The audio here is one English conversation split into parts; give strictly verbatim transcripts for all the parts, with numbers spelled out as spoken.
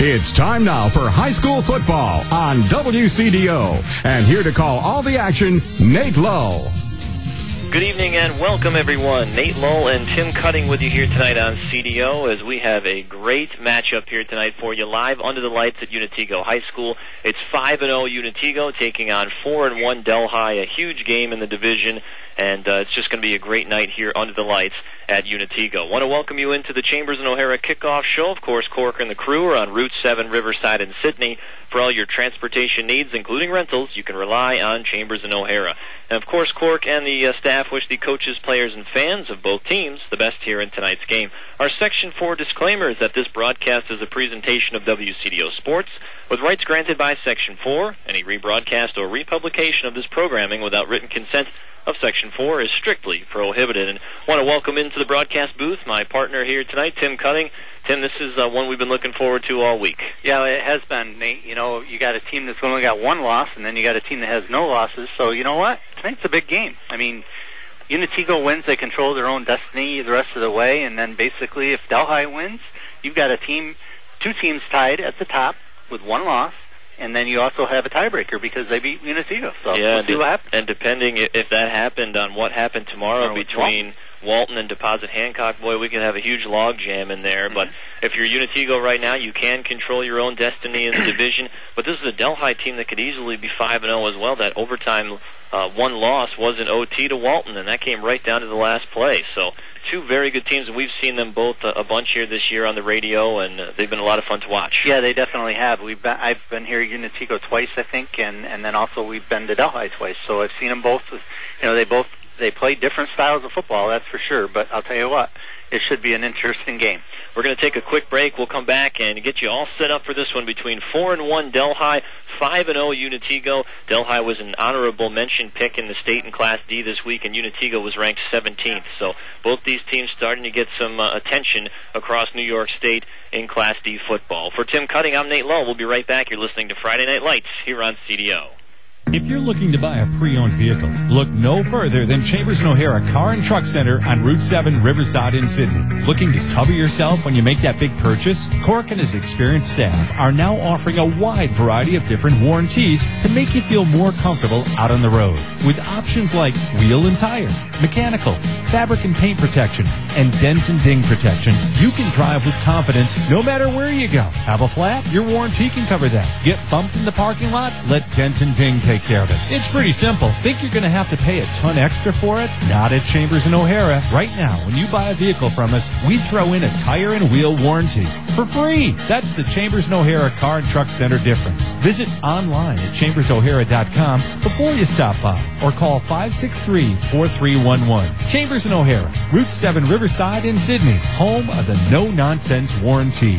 It's time now for high school football on W C D O. And here to call all the action, Nate Lowe. Good evening and welcome, everyone. Nate Lowe and Tim Cutting with you here tonight on C D O as we have a great matchup here tonight for you live under the lights at Unitego High School. It's five and oh Unitego taking on four and one Delhi, a huge game in the division, and uh, it's just going to be a great night here under the lights at Unitego. Want to welcome you into the Chambers and O'Hara kickoff show. Of course, Cork and the crew are on Route seven, Riverside and Sydney. For all your transportation needs, including rentals, you can rely on Chambers and O'Hara. And of course, Cork and the uh, staff wish the coaches, players, and fans of both teams the best here in tonight's game. Our Section four disclaimer is that this broadcast is a presentation of W C D O Sports, with rights granted by Section four. Any rebroadcast or republication of this programming without written consent of Section four is strictly prohibited. And I want to welcome into the broadcast booth my partner here tonight, Tim Cutting. Tim, this is uh, one we've been looking forward to all week. Yeah, it has been, Nate. You know, you got a team that's only got one loss, and then you got a team that has no losses. So, you know what? Tonight's a big game. I mean, Unitego wins, they control their own destiny the rest of the way, and then basically if Delhi wins, you've got a team, two teams tied at the top with one loss, and then you also have a tiebreaker because they beat Unitego. So yeah, we'll see what happens. And depending if that happened on what happened tomorrow Or between Walton and Deposit Hancock, boy, we could have a huge log jam in there. Mm-hmm. But if you're Unitego right now, you can control your own destiny in the division. But this is a Delhi team that could easily be five and oh as well. That overtime uh, one loss was an O T to Walton, and that came right down to the last play. So two very good teams, and we've seen them both a, a bunch here this year on the radio, and uh, they've been a lot of fun to watch. Yeah, they definitely have. We've been, I've been here at Unitego twice, I think, and, and then also we've been to Delhi twice. So I've seen them both. You know, they both they play different styles of football, that's for sure. But I'll tell you what, it should be an interesting game. We're going to take a quick break. We'll come back and get you all set up for this one between four and one Delhi, five and oh Unitego. Delhi was an honorable mention pick in the state in Class D this week, and Unitego was ranked seventeenth. So both these teams starting to get some uh, attention across New York State in Class D football. For Tim Cutting, I'm Nate Lowe. We'll be right back. You're listening to Friday Night Lights here on C D O. If you're looking to buy a pre-owned vehicle, look no further than Chambers and O'Hara Car and Truck Center on Route seven, Riverside in Sydney. Looking to cover yourself when you make that big purchase? Cork and his experienced staff are now offering a wide variety of different warranties to make you feel more comfortable out on the road. With options like wheel and tire, mechanical, fabric and paint protection, and dent and ding protection, you can drive with confidence no matter where you go. Have a flat? Your warranty can cover that. Get bumped in the parking lot? Let dent and ding take care of it. It's pretty simple. Think you're going to have to pay a ton extra for it? Not at Chambers and O'Hara. Right now, when you buy a vehicle from us, we throw in a tire and wheel warranty for free. That's the Chambers and O'Hara Car and Truck Center difference. Visit online at chambers o'hara dot com before you stop by or call five six three, four three one one. Chambers and O'Hara, Route seven, Riverside in Sydney, home of the no-nonsense warranty.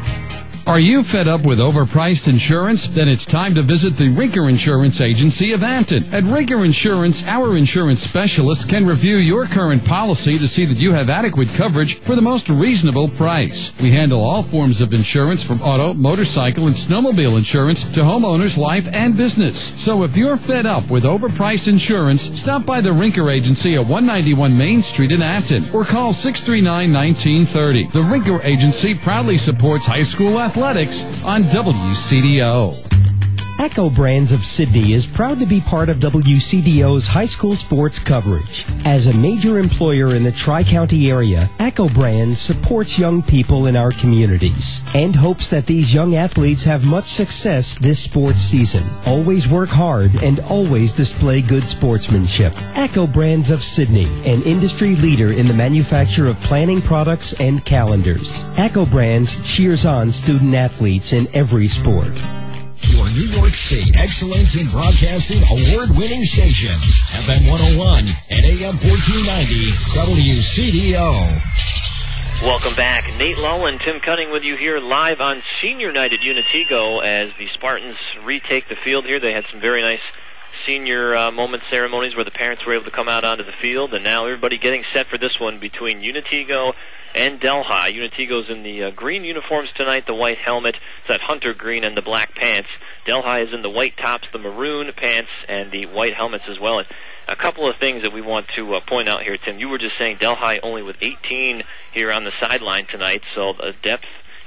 Are you fed up with overpriced insurance? Then it's time to visit the Rinker Insurance Agency of Hampton. At Rinker Insurance, our insurance specialists can review your current policy to see that you have adequate coverage for the most reasonable price. We handle all forms of insurance from auto, motorcycle, and snowmobile insurance to homeowners, life, and business. So if you're fed up with overpriced insurance, stop by the Rinker Agency at one ninety-one Main Street in Hampton or call six three nine, one nine three zero. The Rinker Agency proudly supports high school athletics. Athletics on W C D O. Echo Brands of Sydney is proud to be part of W C D O's high school sports coverage. As a major employer in the Tri-County area, Echo Brands supports young people in our communities and hopes that these young athletes have much success this sports season. Always work hard and always display good sportsmanship. Echo Brands of Sydney, an industry leader in the manufacture of planning products and calendars. Echo Brands cheers on student athletes in every sport. Your New York State Excellence in Broadcasting award-winning station, F M one oh one and A M fourteen ninety, W C D O. Welcome back. Nate Lowe and Tim Cutting with you here live on Senior Night at Unitego as the Spartans retake the field here. They had some very nice senior uh, moment ceremonies where the parents were able to come out onto the field, and now everybody getting set for this one between Unitego and Delhi. Unitego's in the uh, green uniforms tonight, the white helmet, it's that hunter green and the black pants. Delhi is in the white tops, the maroon pants, and the white helmets as well. And a couple of things that we want to uh, point out here, Tim. You were just saying Delhi only with eighteen here on the sideline tonight, so the depth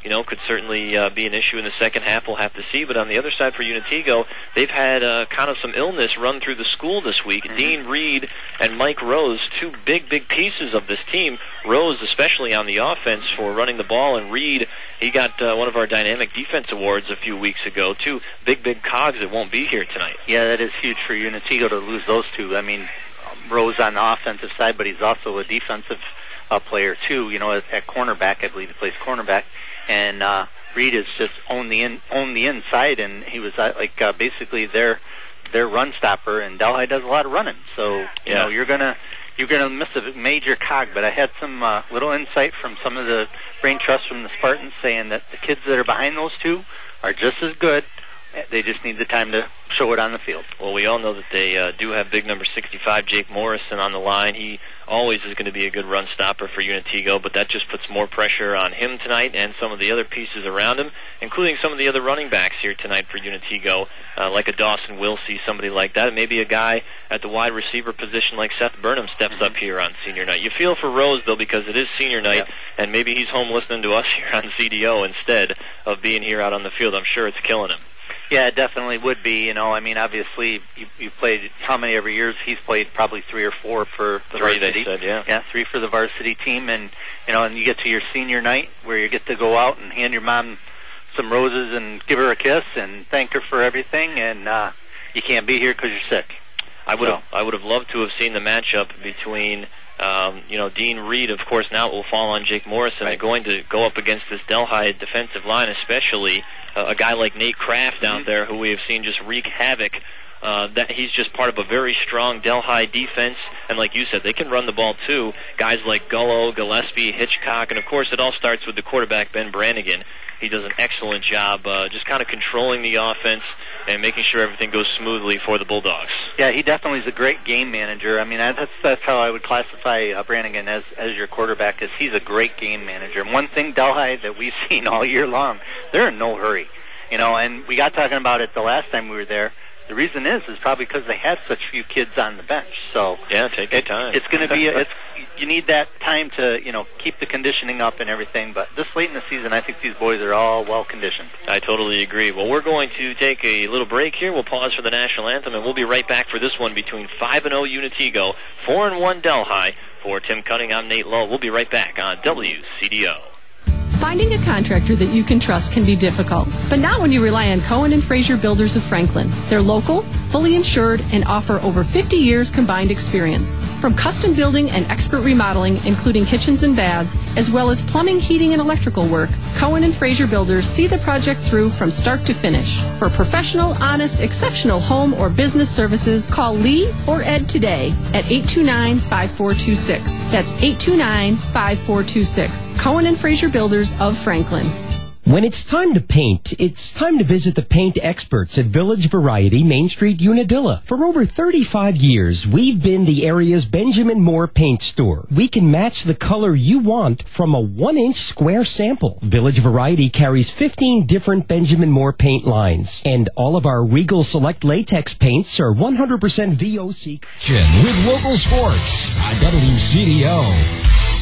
you know, could certainly uh, be an issue in the second half. We'll have to see. But on the other side for Unitigo, they've had uh, kind of some illness run through the school this week. Mm-hmm. Dean Reed and Mike Rose, two big, big pieces of this team. Rose, especially on the offense for running the ball, and Reed, he got uh, one of our Dynamic Defense Awards a few weeks ago. Two big, big cogs that won't be here tonight. Yeah, that is huge for Unitigo to lose those two. I mean, Rose on the offensive side, but he's also a defensive uh, player too. You know, at, at cornerback, I believe he plays cornerback, and uh, Reed is just on the in, on the inside, and he was uh, like uh, basically their their run stopper. And Delhi does a lot of running, so you yeah. know you're gonna you're gonna miss a major cog. But I had some uh, little insight from some of the brain trusts from the Spartans saying that the kids that are behind those two are just as good. They just need the time to show it on the field. Well, we all know that they uh, do have big number sixty-five, Jake Morrison, on the line. He always is going to be a good run stopper for Unitigo, but that just puts more pressure on him tonight and some of the other pieces around him, including some of the other running backs here tonight for Unitigo, uh, like a Dawson Wilsey, somebody like that. Maybe a guy at the wide receiver position like Seth Burnham steps up here on senior night. You feel for Rose, though, because it is senior night, yeah. and maybe he's home listening to us here on C D O instead of being here out on the field. I'm sure it's killing him. Yeah, it definitely would be. You know, I mean, obviously, you, you've played how many every year? He's played probably three or four for the three, varsity. They said, yeah. Yeah, three for the varsity team. And, you know, and you get to your senior night where you get to go out and hand your mom some roses and give her a kiss and thank her for everything. And uh, you can't be here because you're sick. I would have, I would have loved to have seen the matchup between Um, you know, Dean Reed, of course, now it will fall on Jake Morrison. They're going to go up against this Delhi defensive line, especially uh, a guy like Nate Kraft out mm-hmm. there, who we have seen just wreak havoc. Uh, that he's just part of a very strong Delhi defense, and like you said, they can run the ball too. Guys like Gullo, Gillespie, Hitchcock, and of course, it all starts with the quarterback Ben Brannigan. He does an excellent job, uh, just kind of controlling the offense and making sure everything goes smoothly for the Bulldogs. Yeah, he definitely is a great game manager. I mean, that's that's how I would classify uh, Brannigan as as your quarterback. Is he's a great game manager. And one thing Delhi that we've seen all year long, they're in no hurry, you know. And we got talking about it the last time we were there. The reason is is probably because they had such few kids on the bench. So yeah, take your it, time. It's going to be a, it's you need that time to you know keep the conditioning up and everything. But this late in the season, I think these boys are all well conditioned. I totally agree. Well, we're going to take a little break here. We'll pause for the national anthem, and we'll be right back for this one between five and zero Unitigo, four and one Delhi. For Tim Cutting, I'm Nate Lowe. We'll be right back on W C D O. Finding a contractor that you can trust can be difficult, but not when you rely on Cohen and Fraser Builders of Franklin. They're local, fully insured, and offer over fifty years combined experience. From custom building and expert remodeling, including kitchens and baths, as well as plumbing, heating, and electrical work, Cohen and Fraser Builders see the project through from start to finish. For professional, honest, exceptional home or business services, call Lee or Ed today at eight two nine, five four two six. That's eight two nine, five four two six. Cohen and Fraser Builders of Franklin. When it's time to paint, it's time to visit the paint experts at Village Variety, Main Street, Unadilla. For over thirty-five years, we've been the area's Benjamin Moore paint store. We can match the color you want from a one-inch square sample. Village Variety carries fifteen different Benjamin Moore paint lines, and all of our Regal Select latex paints are one hundred percent V O C. With local sports on W C D O.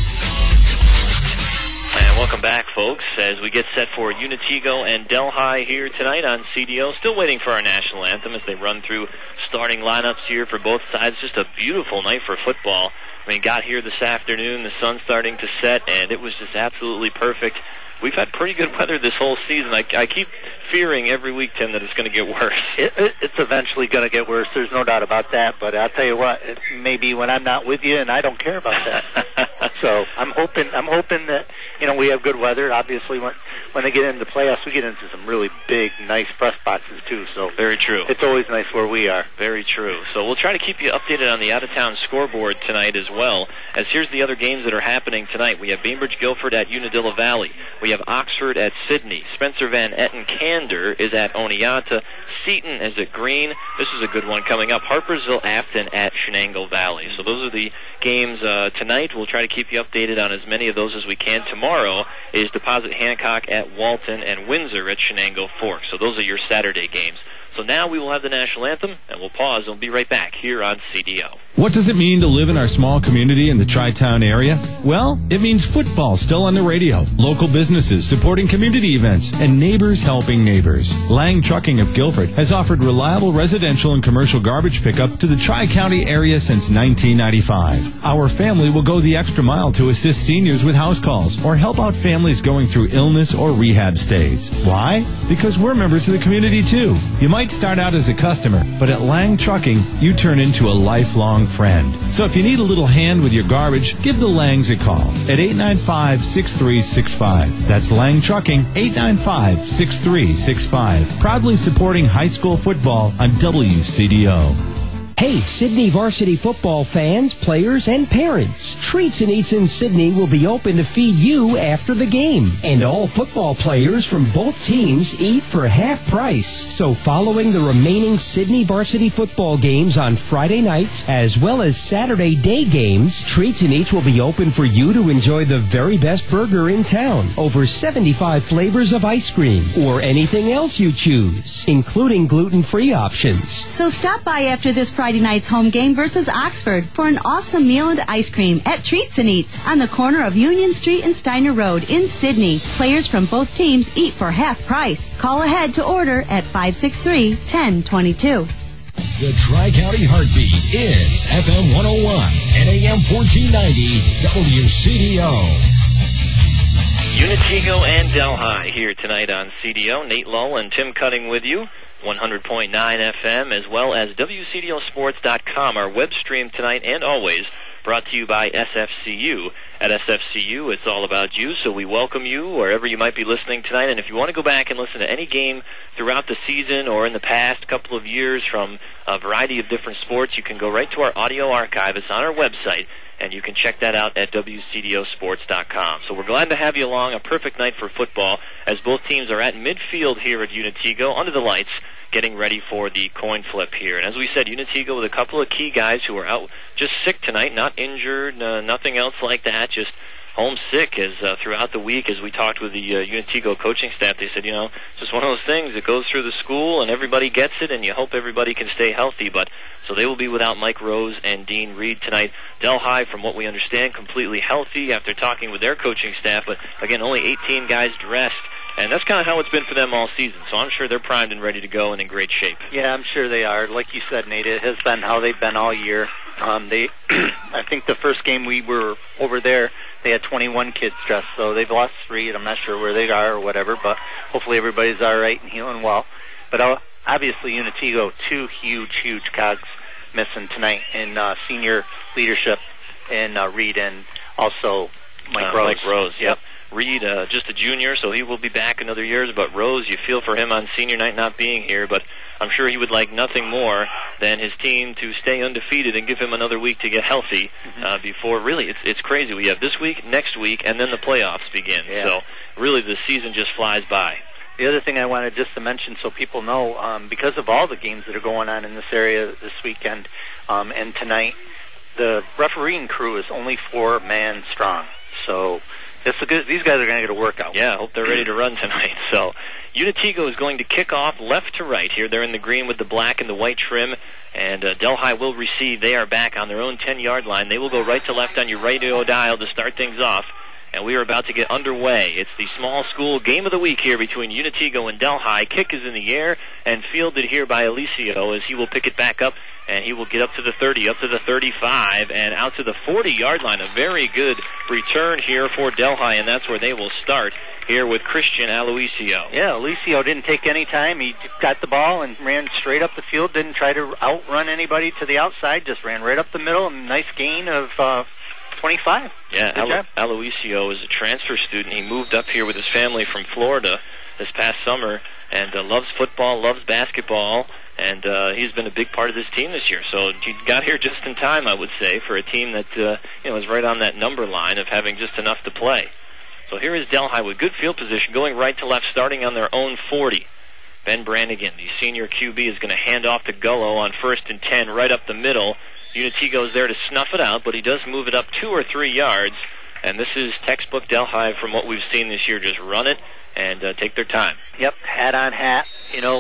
And welcome back, folks, as we get set for Unitigo and Delhi here tonight on C D O. Still waiting for our national anthem as they run through starting lineups here for both sides. Just a beautiful night for football. I mean, got here this afternoon, the sun's starting to set, and it was just absolutely perfect. We've had pretty good weather this whole season. I, I keep fearing every week, Tim, that it's going to get worse. It, it, it's eventually going to get worse. There's no doubt about that. But I'll tell you what, it may be when I'm not with you, and I don't care about that. So I'm hoping, I'm hoping that you know we have good weather. Obviously, when when they get into the playoffs, we get into some really big, nice press boxes too. So very true. It's always nice where we are. Very true. So we'll try to keep you updated on the out-of-town scoreboard tonight as well. As here's the other games that are happening tonight. We have Bainbridge Guilford at Unadilla Valley. We have Oxford at Sydney. Spencer Van Etten Candor is at Oneonta. Seton is at Green. This is a good one coming up. Harpersville Afton at Shenango Valley. So those are the games uh, tonight. We'll try to keep you updated on as many of those as we can. Tomorrow is Deposit Hancock at Walton and Windsor at Shenango Fork. So those are your Saturday games. So now we will have the national anthem, and we'll pause and we'll be right back here on C D O. What does it mean to live in our small community in the Tri-Town area? Well, it means football still on the radio, local businesses supporting community events, and neighbors helping neighbors. Lang Trucking of Guilford has offered reliable residential and commercial garbage pickup to the Tri-County area since nineteen ninety-five. Our family will go the extra mile to assist seniors with house calls or help out families going through illness or rehab stays. Why? Because we're members of the community too. You might start out as a customer, but at Lang Trucking, you turn into a lifelong friend. So if you need a little hand with your garbage, give the Langs a call at eight nine five, six three six five. That's Lang Trucking, eight nine five, six three six five. Proudly supporting high school football on W C D O. Hey, Sydney varsity football fans, players, and parents. Treats and Eats in Sydney will be open to feed you after the game. And all football players from both teams eat for half price. So following the remaining Sydney varsity football games on Friday nights, as well as Saturday day games, Treats and Eats will be open for you to enjoy the very best burger in town. Over seventy-five flavors of ice cream, or anything else you choose, including gluten-free options. So stop by after this Friday night's home game versus Oxford for an awesome meal and ice cream at Treats and Eats on the corner of Union Street and Steiner Road in Sydney. Players from both teams eat for half price. Call ahead to order at five six three, one zero two two. The Tri-County Heartbeat is F M one oh one and A M fourteen ninety W C D O. Unitigo and Delhi here tonight on C D O. Nate Lull and Tim Cutting with you. one hundred point nine F M, as well as W C D O sports dot com, our web stream tonight and always brought to you by S F C U. At S F C U, it's all about you, so we welcome you wherever you might be listening tonight. And if you want to go back and listen to any game throughout the season or in the past couple of years from a variety of different sports, you can go right to our audio archive. It's on our website, and you can check that out at W C D O sports dot com. So we're glad to have you along. A perfect night for football, as both teams are at midfield here at Unitigo under the lights, getting ready for the coin flip here. And as we said, Unitigo with a couple of key guys who are out just sick tonight, not injured, uh, nothing else like that, just homesick as uh, throughout the week. As we talked with the uh, Unitigo coaching staff, they said, you know, just one of those things. It goes through the school and everybody gets it, and you hope everybody can stay healthy. But so they will be without Mike Rose and Dean Reed tonight. Delhi, from what we understand, completely healthy after talking with their coaching staff. But again, only eighteen guys dressed. And that's kind of how it's been for them all season. So I'm sure they're primed and ready to go and in great shape. Yeah, I'm sure they are. Like you said, Nate, it has been how they've been all year. Um, they, I think the first game we were over there, they had twenty-one kids dressed. So they've lost three, and I'm not sure where they are or whatever. But hopefully everybody's all right and healing well. But uh, obviously Unitigo, two huge, huge cogs missing tonight in uh, senior leadership in uh, Reed and also Mike uh, Rose. Mike Rose, yep. Reed, uh, just a junior, so he will be back another year. But Rose, you feel for him on senior night not being here, but I'm sure he would like nothing more than his team to stay undefeated and give him another week to get healthy uh, before, really, it's it's crazy. We have this week, next week, and then the playoffs begin. Yeah. So really the season just flies by. The other thing I wanted just to mention so people know, um, because of all the games that are going on in this area this weekend um, and tonight, the refereeing crew is only four man strong. So This a good, these guys are going to get a workout. Yeah, I hope they're ready to run tonight. So Unitigo is going to kick off left to right here. They're in the green with the black and the white trim, and uh, Delhi will receive. They are back on their own ten-yard line. They will go right to left on your radio dial to start things off, and we are about to get underway. It's the small school game of the week here between Unitigo and Delhi. Kick is in the air and fielded here by Alicio as he will pick it back up, and he will get up to the thirty, up to the thirty-five, and out to the forty-yard line. A very good return here for Delhi, and that's where they will start here with Christian Aloisio. Yeah, Aloisio didn't take any time. He got the ball and ran straight up the field, didn't try to outrun anybody to the outside, just ran right up the middle, and nice gain of uh, twenty-five. Yeah, Alo- Aloisio is a transfer student. He moved up here with his family from Florida this past summer, and uh, loves football, loves basketball, and uh, he's been a big part of this team this year. So he got here just in time, I would say, for a team that uh, you know is right on that number line of having just enough to play. So here is Delhi with good field position, going right to left, starting on their own forty. Ben Brannigan, the senior Q B, is going to hand off to Gullo on first and ten, right up the middle. Unitigo's there to snuff it out, but he does move it up two or three yards. And this is textbook Delhi from what we've seen this year. Just run it and uh, take their time. Yep, hat on hat. You know,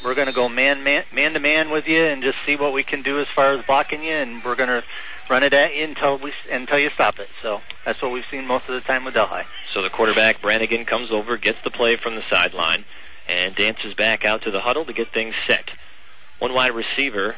we're going to go man, man man to man with you and just see what we can do as far as blocking you, and we're going to run it at you until we until you stop it. So that's what we've seen most of the time with Delhi. So the quarterback, Brannigan, comes over, gets the play from the sideline, and dances back out to the huddle to get things set. One wide receiver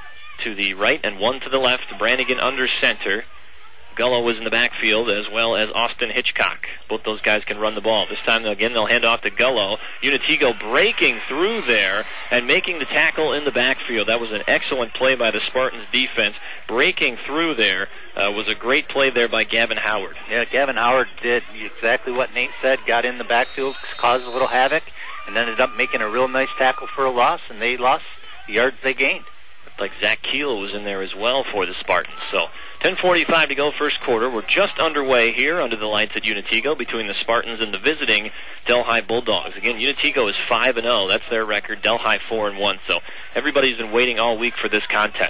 to the right and one to the left. Brannigan under center. Gullo was in the backfield, as well as Austin Hitchcock. Both those guys can run the ball. This time, again, they'll hand off to Gullo. Unitigo breaking through there and making the tackle in the backfield. That was an excellent play by the Spartans defense. Breaking through there uh, was a great play there by Gavin Howard. Yeah, Gavin Howard did exactly what Nate said. Got in the backfield, caused a little havoc, and ended up making a real nice tackle for a loss, and they lost the yards they gained. Looked like Zach Keel was in there as well for the Spartans. So ten forty-five to go first quarter. We're just underway here under the lights at Unitigo between the Spartans and the visiting Delhi Bulldogs. Again, Unitigo is five and oh. That's their record. Delhi four and one. So everybody's been waiting all week for this contest.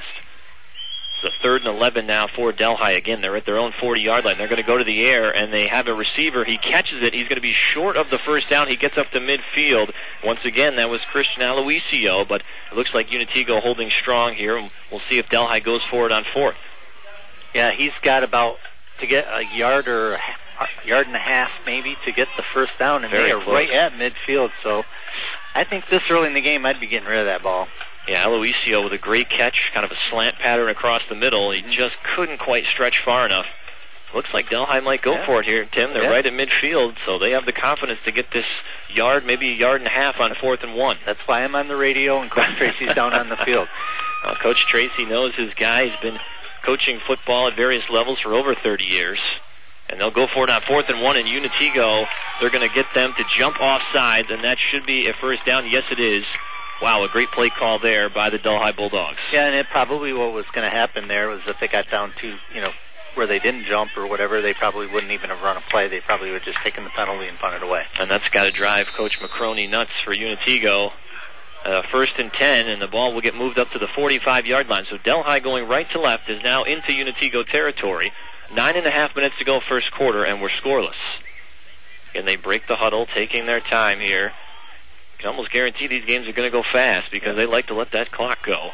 It's a third and eleven now for Delhi. Again, they're at their own forty-yard line. They're going to go to the air, and they have a receiver. He catches it. He's going to be short of the first down. He gets up to midfield. Once again, that was Christian Aloisio, but it looks like Unitigo holding strong here. We'll see if Delhi goes for it on fourth. Yeah, he's got about to get a yard or a yard and a half maybe to get the first down, and Very they are close. right at midfield. So I think this early in the game I'd be getting rid of that ball. Yeah, Aloisio with a great catch, kind of a slant pattern across the middle. He just couldn't quite stretch far enough. Looks like Delhi might go yeah. for it here, Tim. They're yeah. right at midfield, so they have the confidence to get this yard, maybe a yard and a half on fourth and one. That's why I'm on the radio and Coach Tracy's down on the field. Uh, Coach Tracy knows his guy. He's been coaching football at various levels for over thirty years. And they'll go for it on fourth and one, and Unitigo, they're going to get them to jump off sides, and that should be a first down. Yes, it is. Wow, a great play call there by the Delhi Bulldogs. Yeah, and it probably what was going to happen there was if they got down to, you know, where they didn't jump or whatever, they probably wouldn't even have run a play. They probably would have just taken the penalty and punted away. And that's got to drive Coach McCroney nuts for Unitigo. Uh, first and ten, and the ball will get moved up to the forty-five-yard line. So Delhi going right to left is now into Unitigo territory. Nine and a half minutes to go first quarter, and we're scoreless. And they break the huddle, taking their time here. You can almost guarantee these games are going to go fast because they like to let that clock go.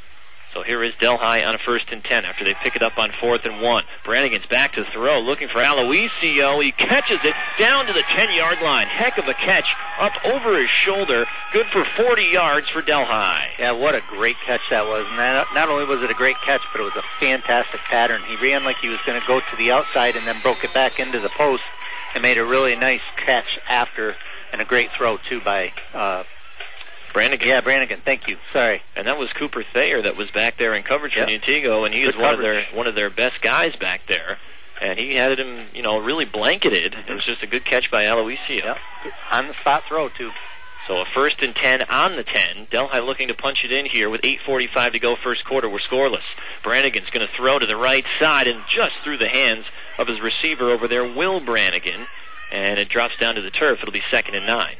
So here is Delhi on a first and ten after they pick it up on fourth and one. Brannigan's back to throw, looking for Aloisio. He catches it down to the ten-yard line. Heck of a catch up over his shoulder. Good for forty yards for Delhi. Yeah, what a great catch that was. And that, not only was it a great catch, but it was a fantastic pattern. He ran like he was going to go to the outside and then broke it back into the post and made a really nice catch after, and a great throw, too, by uh, Brannigan. Yeah, Brannigan. Thank you. Sorry. And that was Cooper Thayer that was back there in coverage yep. for Unitigo, and he Good was one coverage. of their one of their best guys back there. And he had him, you know, really blanketed. It was just a good catch by Aloisio. Yep. On the spot throw, too. So a first and ten on the ten. Delhi looking to punch it in here with eight forty-five to go first quarter. We're scoreless. Brannigan's going to throw to the right side and just through the hands of his receiver over there, Will Brannigan. And it drops down to the turf. It'll be second and nine.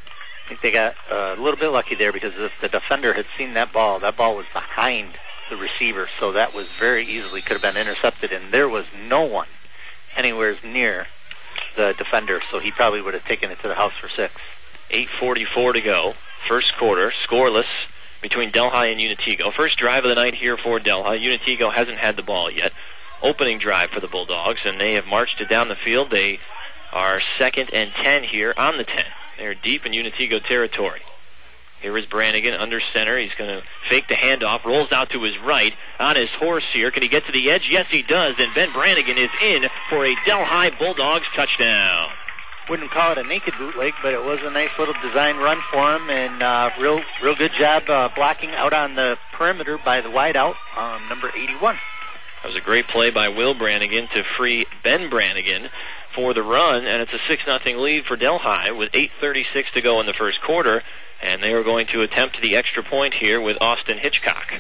I think they got uh, a little bit lucky there because if the defender had seen that ball, that ball was behind the receiver, so that was very easily could have been intercepted, and there was no one anywhere near the defender, so he probably would have taken it to the house for six. eight forty-four to go. First quarter, scoreless between Delhi and Unitigo. First drive of the night here for Delhi. Unitigo hasn't had the ball yet. Opening drive for the Bulldogs, and they have marched it down the field. They are second and ten here on the ten. They're deep in Unitigo territory. Here is Brannigan under center. He's going to fake the handoff, rolls out to his right on his horse here. Can he get to the edge? Yes, he does. And Ben Brannigan is in for a Delhi Bulldogs touchdown. Wouldn't call it a naked bootleg, but it was a nice little design run for him, and uh, real, real good job uh, blocking out on the perimeter by the wideout, um, number eighty-one. That was a great play by Will Brannigan to free Ben Brannigan for the run, and it's a six nothing lead for Delhi with eight thirty-six to go in the first quarter, and they are going to attempt the extra point here with Austin Hitchcock.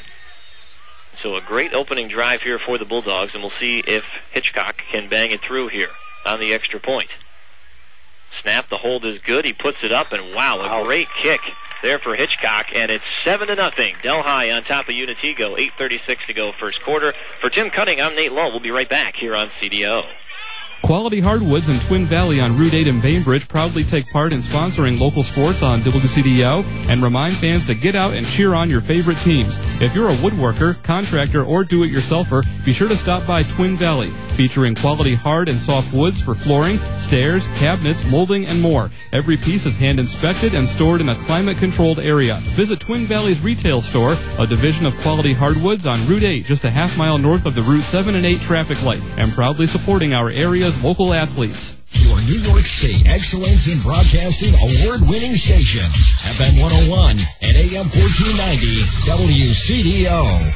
So a great opening drive here for the Bulldogs, and we'll see if Hitchcock can bang it through here on the extra point. Snap, the hold is good. He puts it up, and wow, a great kick there for Hitchcock, and it's seven to nothing. Delhi on top of Unitigo. eight thirty-six to go first quarter. For Tim Cutting, I'm Nate Lowe. We'll be right back here on C D O. Quality Hardwoods in Twin Valley on Route eight in Bainbridge proudly take part in sponsoring local sports on W C D O and remind fans to get out and cheer on your favorite teams. If you're a woodworker, contractor, or do-it-yourselfer, be sure to stop by Twin Valley, featuring quality hard and soft woods for flooring, stairs, cabinets, molding, and more. Every piece is hand-inspected and stored in a climate-controlled area. Visit Twin Valley's retail store, a division of Quality Hardwoods on Route eight, just a half mile north of the Route seven and eight traffic light, and proudly supporting our area's local athletes. Your New York State Excellence in Broadcasting award-winning station, F M one oh one and A M fourteen ninety, W C D O.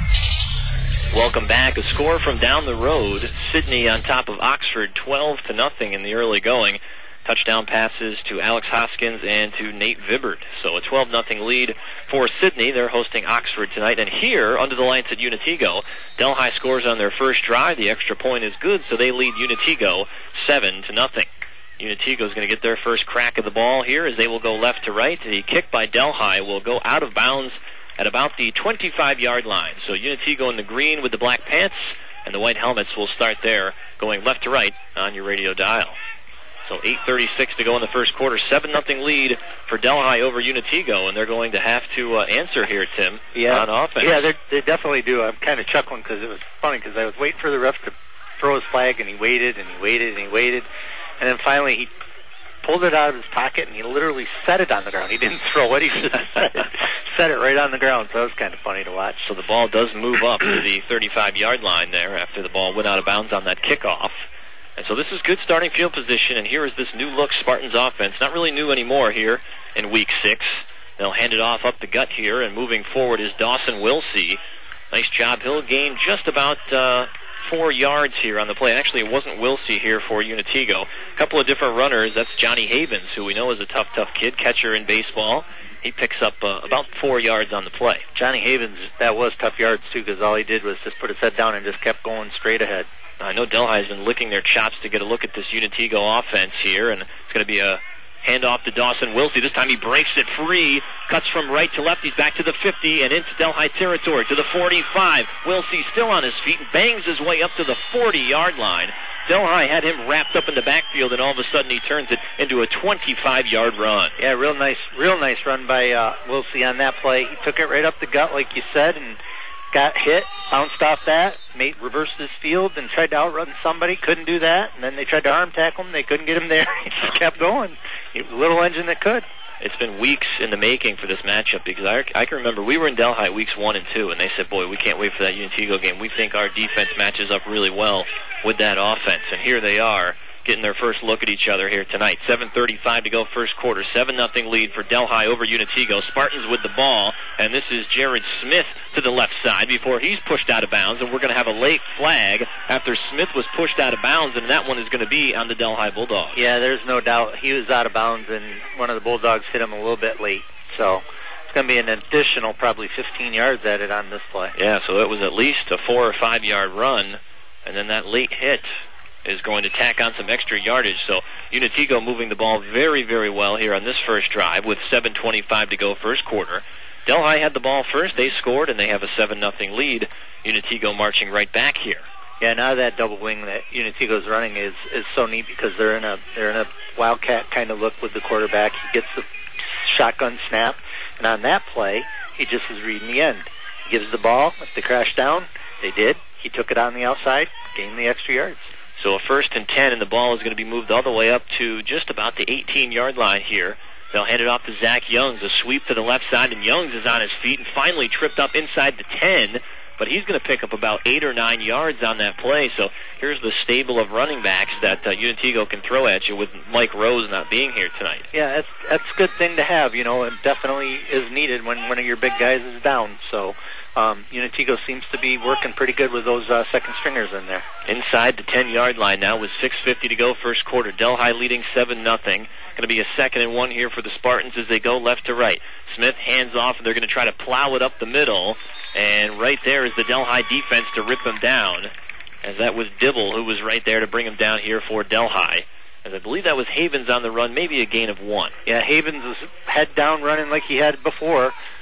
Welcome back. A score from down the road. Sydney on top of Oxford, twelve to nothing in the early going. Touchdown passes to Alex Hoskins and to Nate Vibbert. So a twelve nothing lead for Sydney. They're hosting Oxford tonight. And here, under the lights at Unitego, Delhi scores on their first drive. The extra point is good, so they lead Unitego seven to nothing. Unitego is going to get their first crack of the ball here as they will go left to right. The kick by Delhi will go out of bounds at about the twenty-five yard line. So Unitego in the green with the black pants, and the white helmets will start there, going left to right on your radio dial. So eight thirty-six to go in the first quarter. seven nothing lead for Delhi over Unitego, and they're going to have to uh, answer here, Tim, yeah. on offense. Yeah, they definitely do. I'm kind of chuckling because it was funny because I was waiting for the ref to throw his flag, and he waited, and he waited, and he waited, and then finally he pulled it out of his pocket, and he literally set it on the ground. He didn't throw it. He just set it, set it right on the ground, so that was kind of funny to watch. So the ball does move up to the thirty-five yard line there after the ball went out of bounds on that kickoff. And so this is good starting field position, and here is this new-look Spartans offense. Not really new anymore here in week six. They'll hand it off up the gut here, and moving forward is Dawson Wilsey. Nice job. He'll gain just about uh, four yards here on the play. Actually, it wasn't Wilsey here for Unitego. A couple of different runners. That's Johnny Havens, who we know is a tough, tough kid, catcher in baseball. He picks up uh, about four yards on the play. Johnny Havens, that was tough yards, too, because all he did was just put his head down and just kept going straight ahead. I know Delhi has been licking their chops to get a look at this Unitego offense here, and it's going to be a handoff to Dawson Wilsey. This time he breaks it free, cuts from right to left. He's back to the fifty and into Delhi territory to the forty-five. Wilsey still on his feet and bangs his way up to the forty yard line. Delhi had him wrapped up in the backfield, and all of a sudden he turns it into a twenty-five yard run. Yeah, real nice, real nice run by uh, Wilsey on that play. He took it right up the gut, like you said, and got hit, bounced off that, made reversed his field, and tried to outrun somebody. Couldn't do that, and then they tried to arm tackle him. They couldn't get him there. He just kept going. Little engine that could. It's been weeks in the making for this matchup because I, I can remember we were in Delhi weeks one and two, and they said, boy, we can't wait for that Unitego game. We think our defense matches up really well with that offense, and here they are getting their first look at each other here tonight. seven thirty-five to go first quarter. seven nothing lead for Delhi over Unitego. Spartans with the ball, and this is Jared Smith to the left side before he's pushed out of bounds, and we're going to have a late flag after Smith was pushed out of bounds, and that one is going to be on the Delhi Bulldogs. Yeah, there's no doubt. He was out of bounds, and one of the Bulldogs hit him a little bit late, so it's going to be an additional probably fifteen yards added on this play. Yeah, so it was at least a four or five yard run, and then that late hit is going to tack on some extra yardage. So Unitego moving the ball very, very well here on this first drive with seven twenty-five to go first quarter. Delhi had the ball first. They scored, and they have a seven nothing lead. Unitego marching right back here. Yeah, now that double wing that Unitego's running is, is so neat because they're in a they're in a wildcat kind of look with the quarterback. He gets the shotgun snap, and on that play, he just is reading the end. He gives the ball. If they crash down, they did. He took it on the outside, gained the extra yards. So a first and ten, and the ball is going to be moved all the way up to just about the eighteen yard line here. They'll hand it off to Zach Youngs. A sweep to the left side, and Youngs is on his feet and finally tripped up inside the ten. But he's going to pick up about eight or nine yards on that play. So here's the stable of running backs that uh, Unitego can throw at you with Mike Rose not being here tonight. Yeah, that's that's a good thing to have. You know, it definitely is needed when one of your big guys is down. So um, Unitego seems to be working pretty good with those uh, second stringers in there. Inside the ten yard line now with six fifty to go first quarter. Delhi leading seven nothing. Going to be a second and one here for the Spartans as they go left to right. Smith hands off, and they're going to try to plow it up the middle. And right there is the Delhi defense to rip him down, as that was Dibble who was right there to bring him down here for Delhi. As I believe that was Havens on the run, maybe a gain of one. Yeah, Havens was head down running like he had before,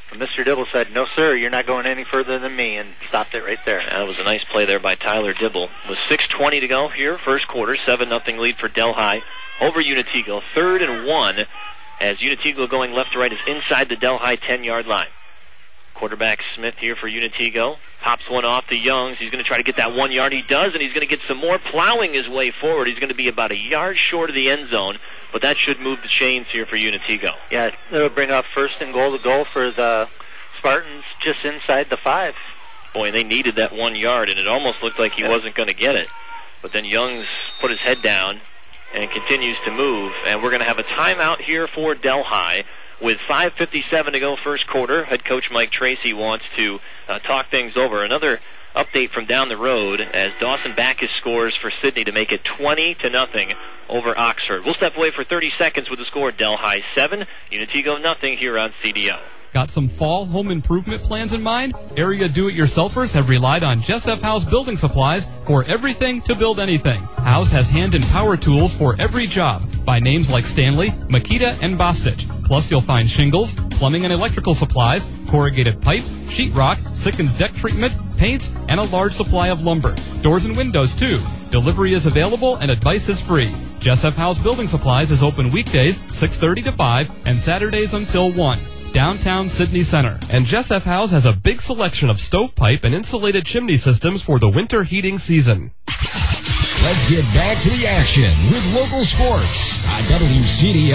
Mister Dibble said, "No, sir, you're not going any further than me," and stopped it right there. That was a nice play there by Tyler Dibble. With six twenty to go here, first quarter, seven nothing lead for Delhi over Unitigo. Third and one, as Unitigo going left to right is inside the Delhi ten-yard line. Quarterback Smith here for Unitigo. Pops one off to Youngs. He's going to try to get that one yard. He does, and he's going to get some more plowing his way forward. He's going to be about a yard short of the end zone, but that should move the chains here for Unitigo. Yeah, it'll bring up first and goal to go for the Spartans just inside the five. Boy, they needed that one yard, and it almost looked like he yeah. wasn't going to get it. But then Youngs put his head down and continues to move, and we're going to have a timeout here for Delhi. With five fifty-seven to go first quarter, head coach Mike Tracy wants to uh, talk things over. Another update from down the road as Dawson Backus scores for Sidney to make it twenty to nothing over Oxford. We'll step away for thirty seconds with the score Delhi seven, Unitigo nothing here on C D O. Got some fall home improvement plans in mind? Area do-it-yourselfers have relied on Jessup House Building Supplies for everything to build anything. House has hand and power tools for every job by names like Stanley, Makita, and Bostitch. Plus, you'll find shingles, plumbing and electrical supplies, corrugated pipe, sheetrock, Sikkens deck treatment, paints, and a large supply of lumber. Doors and windows, too. Delivery is available and advice is free. Jessup House Building Supplies is open weekdays six thirty to five and Saturdays until one. Downtown Sydney Center. And Jessup House has a big selection of stovepipe and insulated chimney systems for the winter heating season. Let's get back to the action with local sports on W C D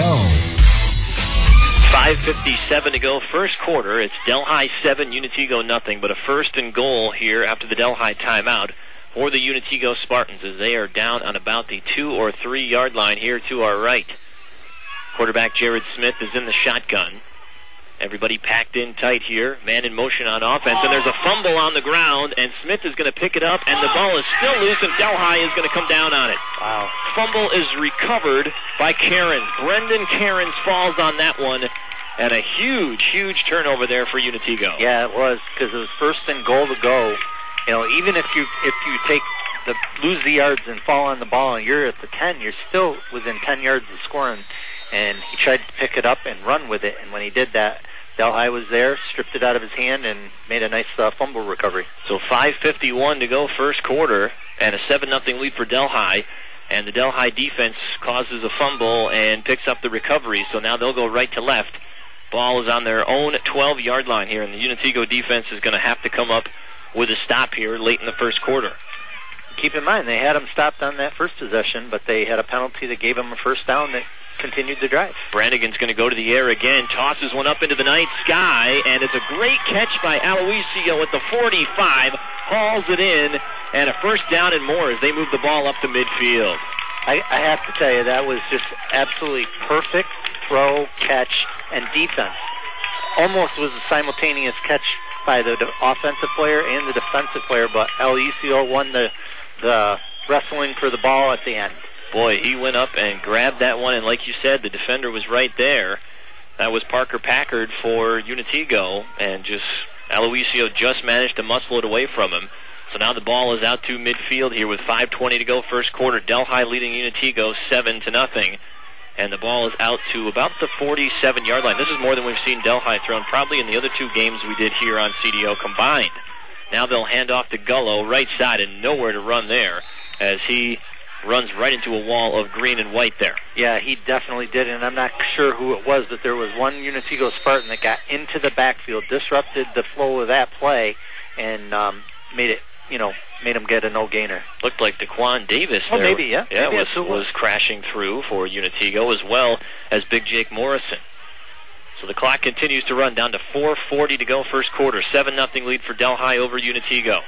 O. five fifty-seven to go first quarter. It's Delhi seven, Unitigo nothing, but a first and goal here after the Delhi timeout for the Unitigo Spartans as they are down on about the two or three yard line here to our right. Quarterback Jared Smith is in the shotgun. Everybody packed in tight here. Man in motion on offense, and there's a fumble on the ground, and Smith is going to pick it up, and the ball is still loose, and Delhi is going to come down on it. Wow. Fumble is recovered by Cairns. Brendan Cairns falls on that one, and a huge, huge turnover there for Unitigo. Yeah, it was, because it was first and goal to go. You know, even if you if you take the lose the yards and fall on the ball, and you're at the ten, you're still within ten yards of scoring. And he tried to pick it up and run with it, and when he did that, Delhi was there, stripped it out of his hand, and made a nice uh, fumble recovery. So five fifty-one to go first quarter, and a seven nothing lead for Delhi, and the Delhi defense causes a fumble and picks up the recovery, so now they'll go right to left. Ball is on their own twelve yard line here, and the Unitigo defense is going to have to come up with a stop here late in the first quarter. Keep in mind, they had him stopped on that first possession, but they had a penalty that gave him a first down that continued the drive. Brannigan's going to go to the air again, tosses one up into the night sky, and it's a great catch by Aloisio at the forty-five, hauls it in, and a first down and more as they move the ball up to midfield. I, I have to tell you, that was just absolutely perfect throw, catch, and defense. Almost was a simultaneous catch by the de- offensive player and the defensive player, but Aloisio won the, the wrestling for the ball at the end. Boy, he went up and grabbed that one, and like you said, the defender was right there. That was Parker Packard for Unitigo, and just Aloisio just managed to muscle it away from him. So now the ball is out to midfield here with five twenty to go first quarter. Delhi leading Unitigo seven to nothing, and the ball is out to about the forty-seven yard line. This is more than we've seen Delhi thrown probably in the other two games we did here on C D O combined. Now they'll hand off to Gullo, right side, and nowhere to run there as he runs right into a wall of green and white there. Yeah, he definitely did, and I'm not sure who it was, but there was one Unitigo Spartan that got into the backfield, disrupted the flow of that play, and um, made it, you know, made him get a no-gainer. Looked like Daquan Davis oh, there. maybe, yeah. Yeah, maybe was, was crashing through for Unitigo, as well as Big Jake Morrison. So the clock continues to run down to four forty to go first quarter. seven nothing lead for Delhi over Unitigo.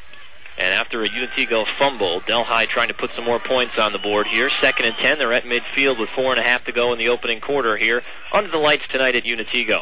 And after a Unitigo fumble, Delhi trying to put some more points on the board here. Second and ten, they're at midfield with four and a half to go in the opening quarter here. Under the lights tonight at Unitigo.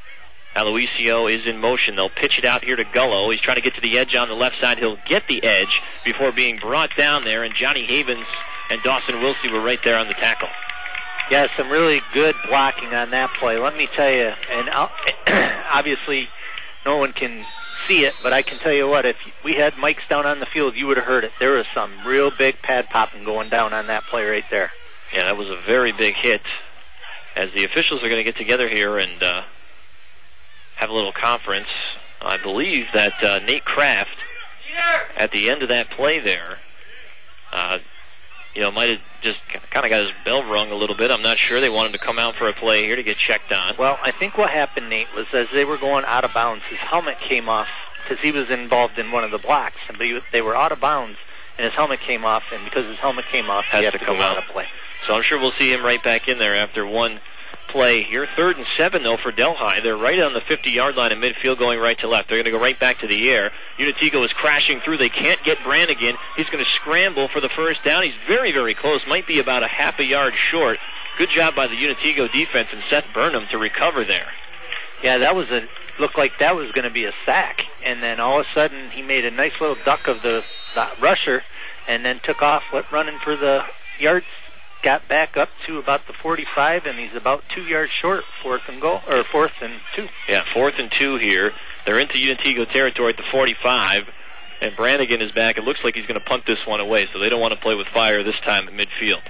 Aloisio is in motion. They'll pitch it out here to Gullo. He's trying to get to the edge on the left side. He'll get the edge before being brought down there, and Johnny Havens and Dawson Wilsey were right there on the tackle. Yeah, some really good blocking on that play. Let me tell you, and obviously no one can see it, but I can tell you what, if we had mics down on the field, you would have heard it. There was some real big pad popping going down on that play right there. Yeah, that was a very big hit as the officials are going to get together here and uh, have a little conference. I believe that uh, Nate Kraft, at the end of that play there, uh, you know, might have just kind of got his bell rung a little bit. I'm not sure. They want him to come out for a play here to get checked on. Well, I think what happened, Nate, was as they were going out of bounds, his helmet came off because he was involved in one of the blocks. And they were out of bounds, and his helmet came off, and because his helmet came off, Has he had to to come come out out. of play. So I'm sure we'll see him right back in there after one play here. Third and seven, though, for Delhi. They're right on the fifty-yard line in midfield going right to left. They're going to go right back to the air. Unitigo is crashing through. They can't get Brannigan. He's going to scramble for the first down. He's very, very close. Might be about a half a yard short. Good job by the Unitigo defense and Seth Burnham to recover there. Yeah, that was a looked like that was going to be a sack. And then all of a sudden he made a nice little duck of the, the rusher and then took off what, running for the yards. Got back up to about the forty-five, and he's about two yards short, fourth and goal, or fourth and two. Yeah, fourth and two here. They're into Unitigo territory at the forty-five, and Brannigan is back. It looks like he's going to punt this one away, so they don't want to play with fire this time at midfield.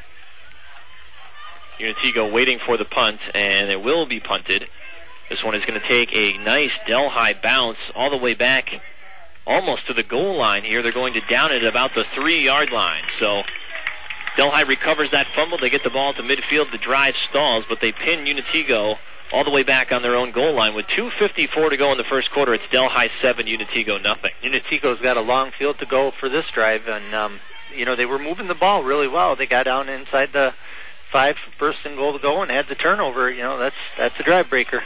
Unitigo waiting for the punt, and it will be punted. This one is going to take a nice Delhi bounce all the way back almost to the goal line here. They're going to down it at about the three-yard line, so Delhi recovers that fumble. They get the ball to midfield. The drive stalls, but they pin Unitigo all the way back on their own goal line. With two fifty-four to go in the first quarter, it's Delhi seven, Unitigo nothing. Unitigo's got a long field to go for this drive, and, um, you know, they were moving the ball really well. They got down inside the five, first and goal to go, and had the turnover. You know, that's that's a drive breaker.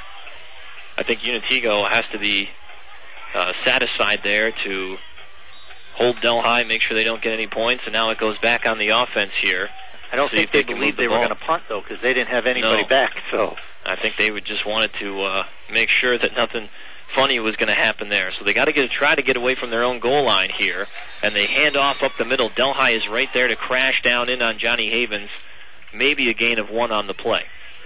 I think Unitigo has to be uh, satisfied there to hold Delhi, make sure they don't get any points, and now it goes back on the offense here. I don't See think if they, they can believed move the they were ball. going to punt, though, because they didn't have anybody No. back. So I think they would just wanted to uh, make sure that nothing funny was going to happen there. So they got to get try to get away from their own goal line here, and they hand off up the middle. Delhi is right there to crash down in on Johnny Havens. Maybe a gain of one on the play.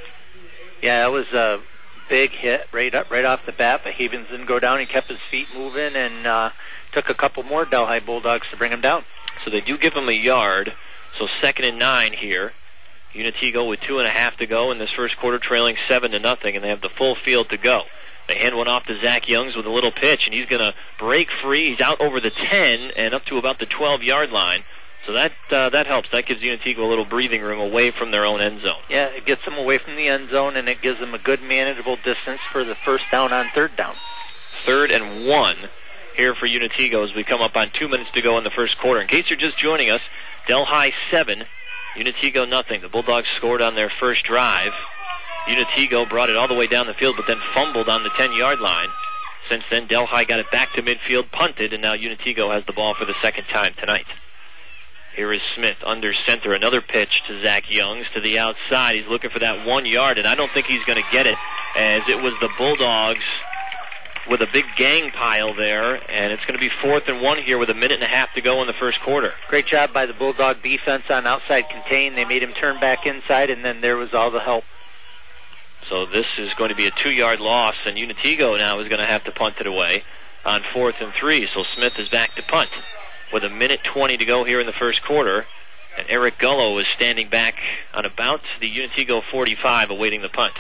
Yeah, that was a big hit right up, right off the bat, but Havens didn't go down. He kept his feet moving and uh, took a couple more Delhi Bulldogs to bring him down. So they do give him a yard. So second and nine here. Unitigo with two and a half to go in this first quarter, trailing seven to nothing, and they have the full field to go. They hand one off to Zach Youngs with a little pitch, and he's going to break free. He's out over the ten and up to about the twelve-yard line. So that uh, that helps. That gives Unitigo a little breathing room away from their own end zone. Yeah, it gets them away from the end zone, and it gives them a good manageable distance for the first down on third down. Third and one here for Unitigo as we come up on two minutes to go in the first quarter. In case you're just joining us, Delhi seven, Unitigo nothing. The Bulldogs scored on their first drive. Unitigo brought it all the way down the field, but then fumbled on the ten-yard line. Since then, Delhi got it back to midfield, punted, and now Unitigo has the ball for the second time tonight. Here is Smith under center. Another pitch to Zach Youngs to the outside. He's looking for that one yard, and I don't think he's going to get it, as it was the Bulldogs with a big gang pile there, and it's going to be fourth and one here with a minute and a half to go in the first quarter. Great job by the Bulldog defense on outside contain. They made him turn back inside, and then there was all the help. So this is going to be a two-yard loss, and Unitigo now is going to have to punt it away on fourth and three. So Smith is back to punt with a minute twenty to go here in the first quarter, and Eric Gullo is standing back on about the Unitigo forty-five awaiting the punt.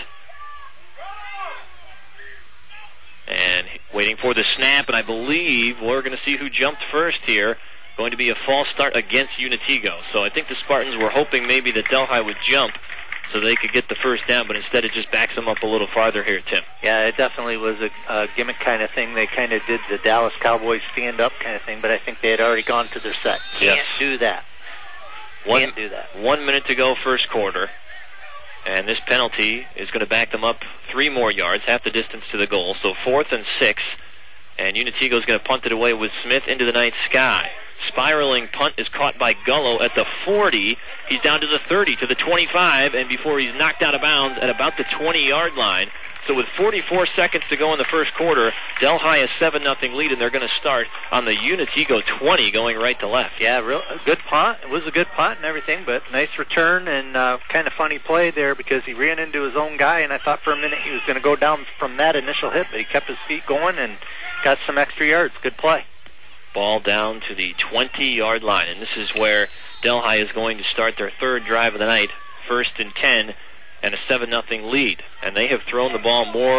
And waiting for the snap, and I believe we're going to see who jumped first here. Going to be a false start against Unitigo. So I think the Spartans were hoping maybe that Delhi would jump so they could get the first down, but instead it just backs them up a little farther here, Tim. Yeah, it definitely was a, a gimmick kind of thing. They kind of did the Dallas Cowboys stand-up kind of thing, but I think they had already gone to their set. Can't Yes. do that. One, Can't do that. One minute to go first quarter. And this penalty is going to back them up three more yards, half the distance to the goal. So fourth and six. And Unitigo is going to punt it away with Smith into the night sky. Spiraling punt is caught by Gullo at the forty. He's down to the thirty, to the twenty-five, and before he's knocked out of bounds at about the twenty-yard line. So with forty-four seconds to go in the first quarter, Delhi has seven nothing lead, and they're going to start on the Unitigo twenty going right to left. Yeah, real a good punt. It was a good punt and everything, but nice return and uh, kind of funny play there because he ran into his own guy, and I thought for a minute he was going to go down from that initial hit, but he kept his feet going and got some extra yards. Good play. Ball down to the twenty-yard line, and this is where Delhi is going to start their third drive of the night, first and ten, and a seven nothing lead. And they have thrown the ball more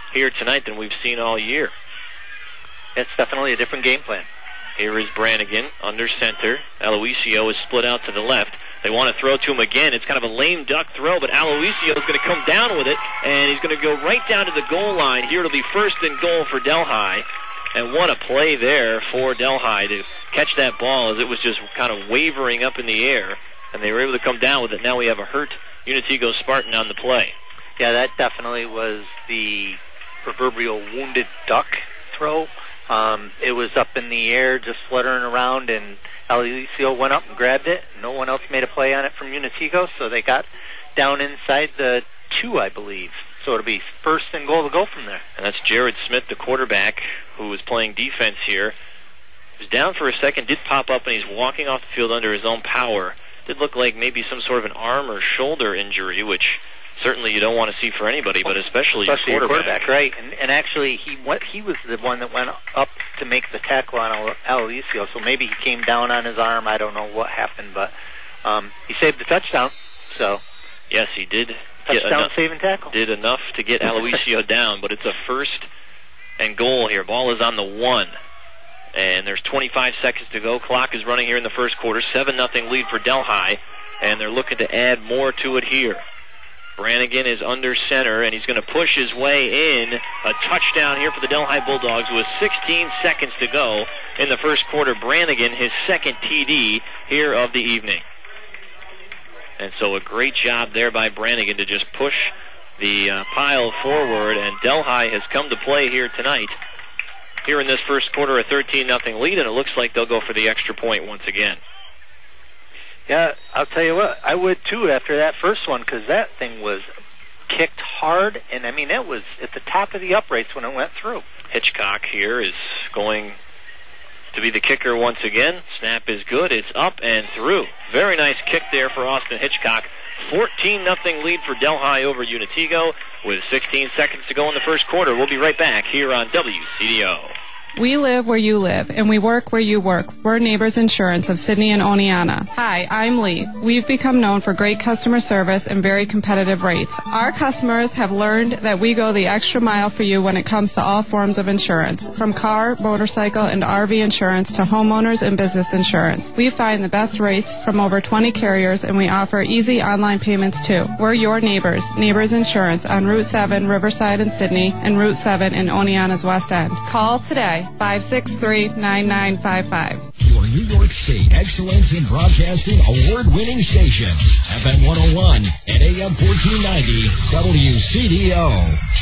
here tonight than we've seen all year. It's definitely a different game plan. Here is Brannigan under center. Aloisio is split out to the left. They want to throw to him again. It's kind of a lame duck throw, but Aloisio is going to come down with it, and he's going to go right down to the goal line. Here it'll be first and goal for Delhi. And what a play there for Delhi to catch that ball as it was just kind of wavering up in the air, and they were able to come down with it. Now we have a hurt Unitego Spartan on the play. Yeah, that definitely was the proverbial wounded duck throw. Um, it was up in the air, just fluttering around, and Aloisio went up and grabbed it. No one else made a play on it from Unitego, so they got down inside the two, I believe. So it'll be first and goal to go from there. And that's Jared Smith, the quarterback, who was playing defense here. He was down for a second, did pop up, and he's walking off the field under his own power. Did look like maybe some sort of an arm or shoulder injury, which certainly you don't want to see for anybody, but especially, especially your quarterback. quarterback. Right, and, and actually he went, he was the one that went up to make the tackle on Aloisio, so maybe he came down on his arm. I don't know what happened, but um, he saved the touchdown. So yes, he did. Touchdown enough, saving tackle. Did enough to get Aloisio down, but it's a first and goal here. Ball is on the one, and there's twenty-five seconds to go. Clock is running here in the first quarter. seven nothing lead for Delhi, and they're looking to add more to it here. Brannigan is under center, and he's going to push his way in. A touchdown here for the Delhi Bulldogs with sixteen seconds to go in the first quarter. Brannigan, his second T D here of the evening. And so a great job there by Brannigan to just push the uh, pile forward, and Delhi has come to play here tonight. Here in this first quarter, a thirteen nothing lead, and it looks like they'll go for the extra point once again. Yeah, I'll tell you what, I would too after that first one, because that thing was kicked hard, and I mean, it was at the top of the uprights when it went through. Hitchcock here is going to be the kicker once again. Snap is good. It's up and through. Very nice kick there for Austin Hitchcock. fourteen nothing lead for Delhi over Unitego with sixteen seconds to go in the first quarter. We'll be right back here on W C D O. We live where you live, and we work where you work. We're Neighbors Insurance of Sydney and Oneonta. Hi, I'm Lee. We've become known for great customer service and very competitive rates. Our customers have learned that we go the extra mile for you when it comes to all forms of insurance, from car, motorcycle, and R V insurance to homeowners and business insurance. We find the best rates from over twenty carriers, and we offer easy online payments too. We're your neighbors. Neighbors Insurance on Route seven, Riverside in Sydney, and Route seven in Oneonta's West End. Call today. five six three, nine nine five five. Your New York State Excellence in Broadcasting award-winning station. F M one oh one and A M fourteen ninety W C D O.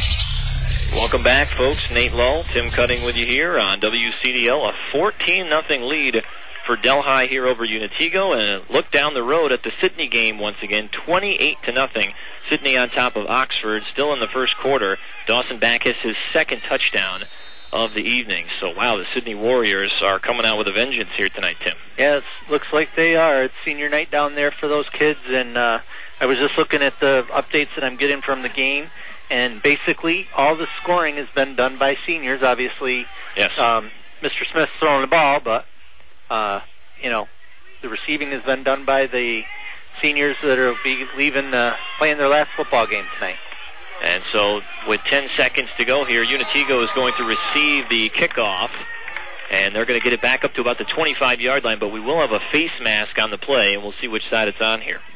Welcome back, folks. Nate Lull, Tim Cutting with you here on W C D O. A fourteen nothing lead for Delhi here over Unitego, and a look down the road at the Sydney game once again, twenty-eight to nothing. Sydney on top of Oxford, still in the first quarter. Dawson Backus, his second touchdown of the evening. So, wow, the Sydney Warriors are coming out with a vengeance here tonight, Tim. Yeah, it looks like they are. It's senior night down there for those kids, and uh, I was just looking at the updates that I'm getting from the game, and basically all the scoring has been done by seniors. Obviously, yes. um, Mister Smith's throwing the ball, but, uh, you know, the receiving has been done by the seniors that will be leaving, uh, playing their last football game tonight. And so with ten seconds to go here, Unitego is going to receive the kickoff, and they're going to get it back up to about the twenty-five yard line, but we will have a face mask on the play, and we'll see which side it's on here.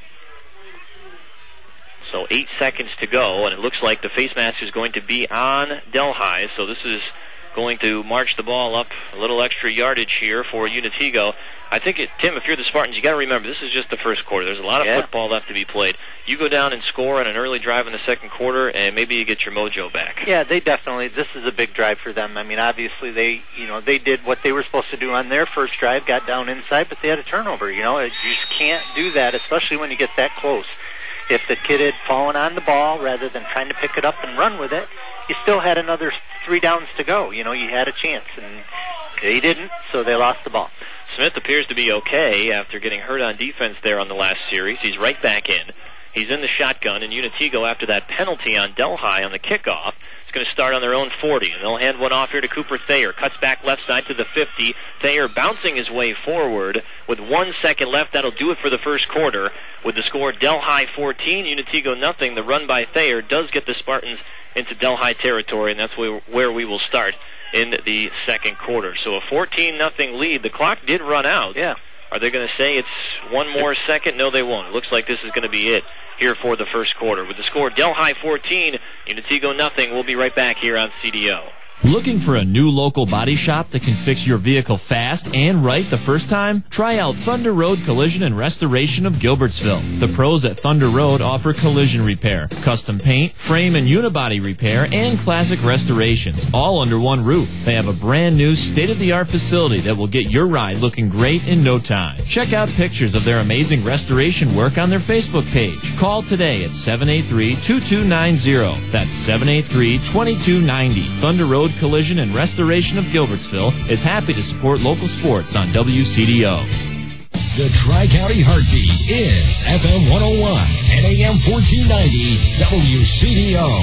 So eight seconds to go, and it looks like the face mask is going to be on Delhi, so this is going to march the ball up a little extra yardage here for Unitego. I think, it, Tim, if you're the Spartans, you got to remember, this is just the first quarter. There's a lot of yeah. football left to be played. You go down and score on an early drive in the second quarter, and maybe you get your mojo back. Yeah, they definitely, this is a big drive for them. I mean, obviously, they, you know, they did what they were supposed to do on their first drive, got down inside, but they had a turnover. You know, you just can't do that, especially when you get that close. If the kid had fallen on the ball rather than trying to pick it up and run with it, you still had another three downs to go. You know, you had a chance, and they didn't, so they lost the ball. Smith appears to be okay after getting hurt on defense there on the last series. He's right back in. He's in the shotgun, and Unitego, after that penalty on Delhi on the kickoff, is It's going to start on their own forty, and they'll hand one off here to Cooper Thayer. Cuts back left side to the fifty. Thayer bouncing his way forward with one second left. That'll do it for the first quarter. With the score Delhi fourteen, Unitigo nothing. The run by Thayer does get the Spartans into Delhi territory, and that's where, where we will start in the second quarter. So a fourteen nothing lead. The clock did run out. Yeah. Are they going to say it's one more second? No, they won't. It looks like this is going to be it here for the first quarter. With the score Delhi fourteen, Unitigo nothing. We'll be right back here on C D O. Looking for a new local body shop that can fix your vehicle fast and right the first time? Try out Thunder Road Collision and Restoration of Gilbertsville. The pros at Thunder Road offer collision repair, custom paint, frame and unibody repair, and classic restorations, all under one roof. They have a brand new state-of-the-art facility that will get your ride looking great in no time. Check out pictures of their amazing restoration work on their Facebook page. Call today at seven eight three, two two nine zero. That's seven eight three, two two nine zero. Thunder Road Collision and Restoration of Gilbertsville is happy to support local sports on W C D O. The Tri-County Heartbeat is F M one oh one and A M fourteen ninety W C D O.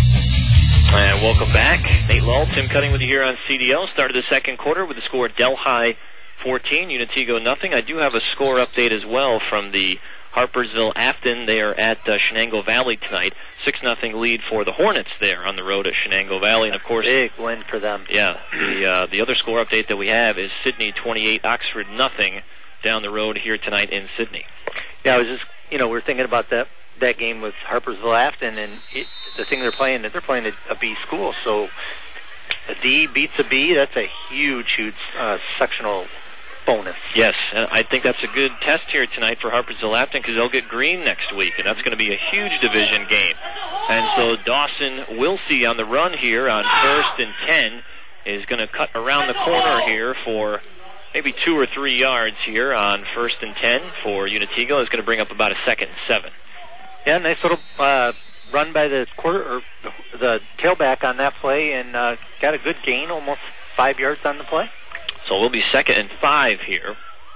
And welcome back. Nate Lull, Tim Cutting with you here on C D O. Started the second quarter with the score Delhi fourteen, Unitigo nothing. I do have a score update as well from the Harpersville Afton. They are at uh, Shenango Valley tonight. six nothing lead for the Hornets there on the road at Shenango Valley. And, of course, big win for them. Yeah. The uh, the other score update that we have is Sydney twenty-eight, Oxford nothing down the road here tonight in Sydney. Yeah, I was just, you know, we were thinking about that that game with Harpersville Afton, and it, the thing they're playing, they're playing a, a B school. So a D beats a B. That's a huge, huge uh, sectional bonus. Yes, and I think that's a good test here tonight for Harpersville Afton because they'll get Green next week, and that's going to be a huge division game. And so Dawson Wilsey on the run here on first and ten is going to cut around the corner here for maybe two or three yards here on first and ten for Unitigo. It's going to bring up about a second and seven. Yeah, nice little uh, run by the quarter or the tailback on that play, and uh, got a good gain, almost five yards on the play. So we'll be second and five here.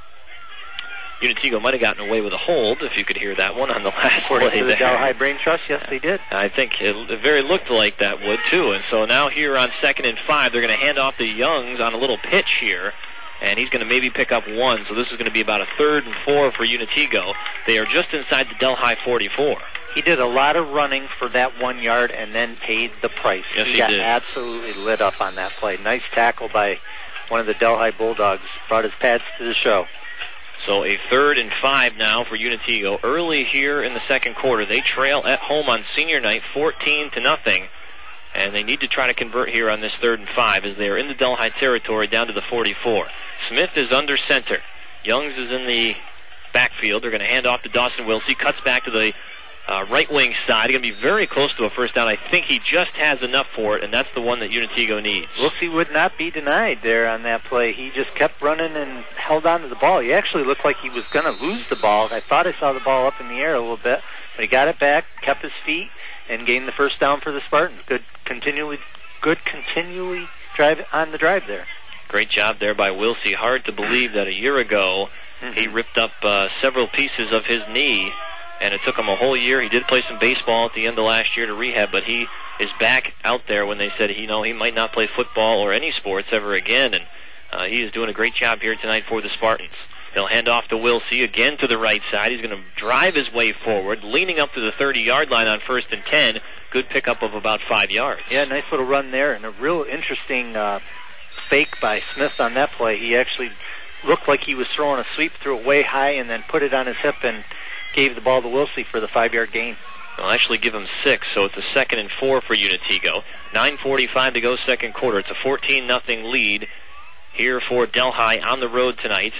Unitigo might have gotten away with a hold, if you could hear that one on the last play to the there. Delhi Brain Trust, yes, they did. I think it, it very looked like that would, too. And so now here on second and five, they're going to hand off to Youngs on a little pitch here, and he's going to maybe pick up one. So this is going to be about a third and four for Unitigo. They are just inside the Delhi forty-four. He did a lot of running for that one yard and then paid the price. Yes, he, he got did. absolutely lit up on that play. Nice tackle by one of the Delhi Bulldogs. Brought his pads to the show. So a third and five now for Unitigo. Early here in the second quarter, they trail at home on senior night fourteen to nothing. And they need to try to convert here on this third and five as they are in the Delhi territory down to the forty-four. Smith is under center. Youngs is in the backfield. They're going to hand off to Dawson Wilsey. Cuts back to the uh, right wing side. Going to be very close to a first down. I think he just has enough for it, and that's the one that Unitigo needs. Wilsey would not be denied there on that play. He just kept running and held on to the ball. He actually looked like he was going to lose the ball. I thought I saw the ball up in the air a little bit, but he got it back, kept his feet, and gained the first down for the Spartans. Good, continually, good, continually drive on the drive there. Great job there by Wilsey. Hard to believe that a year ago mm-hmm. he ripped up uh, several pieces of his knee, and it took him a whole year. He did play some baseball at the end of last year to rehab, but he is back out there when they said you know he might not play football or any sports ever again, and uh, he is doing a great job here tonight for the Spartans. They'll hand off to Wilsey again to the right side. He's going to drive his way forward, leaning up to the thirty-yard line on first and ten. Good pickup of about five yards. Yeah, nice little run there, and a real interesting uh, fake by Smith on that play. He actually looked like he was throwing a sweep, threw it way high, and then put it on his hip and gave the ball to Wilsey for the five-yard gain. They'll actually give him six, so it's a second and four for Unitigo. nine forty-five to go second quarter. It's a fourteen nothing lead here for Delhi on the road tonight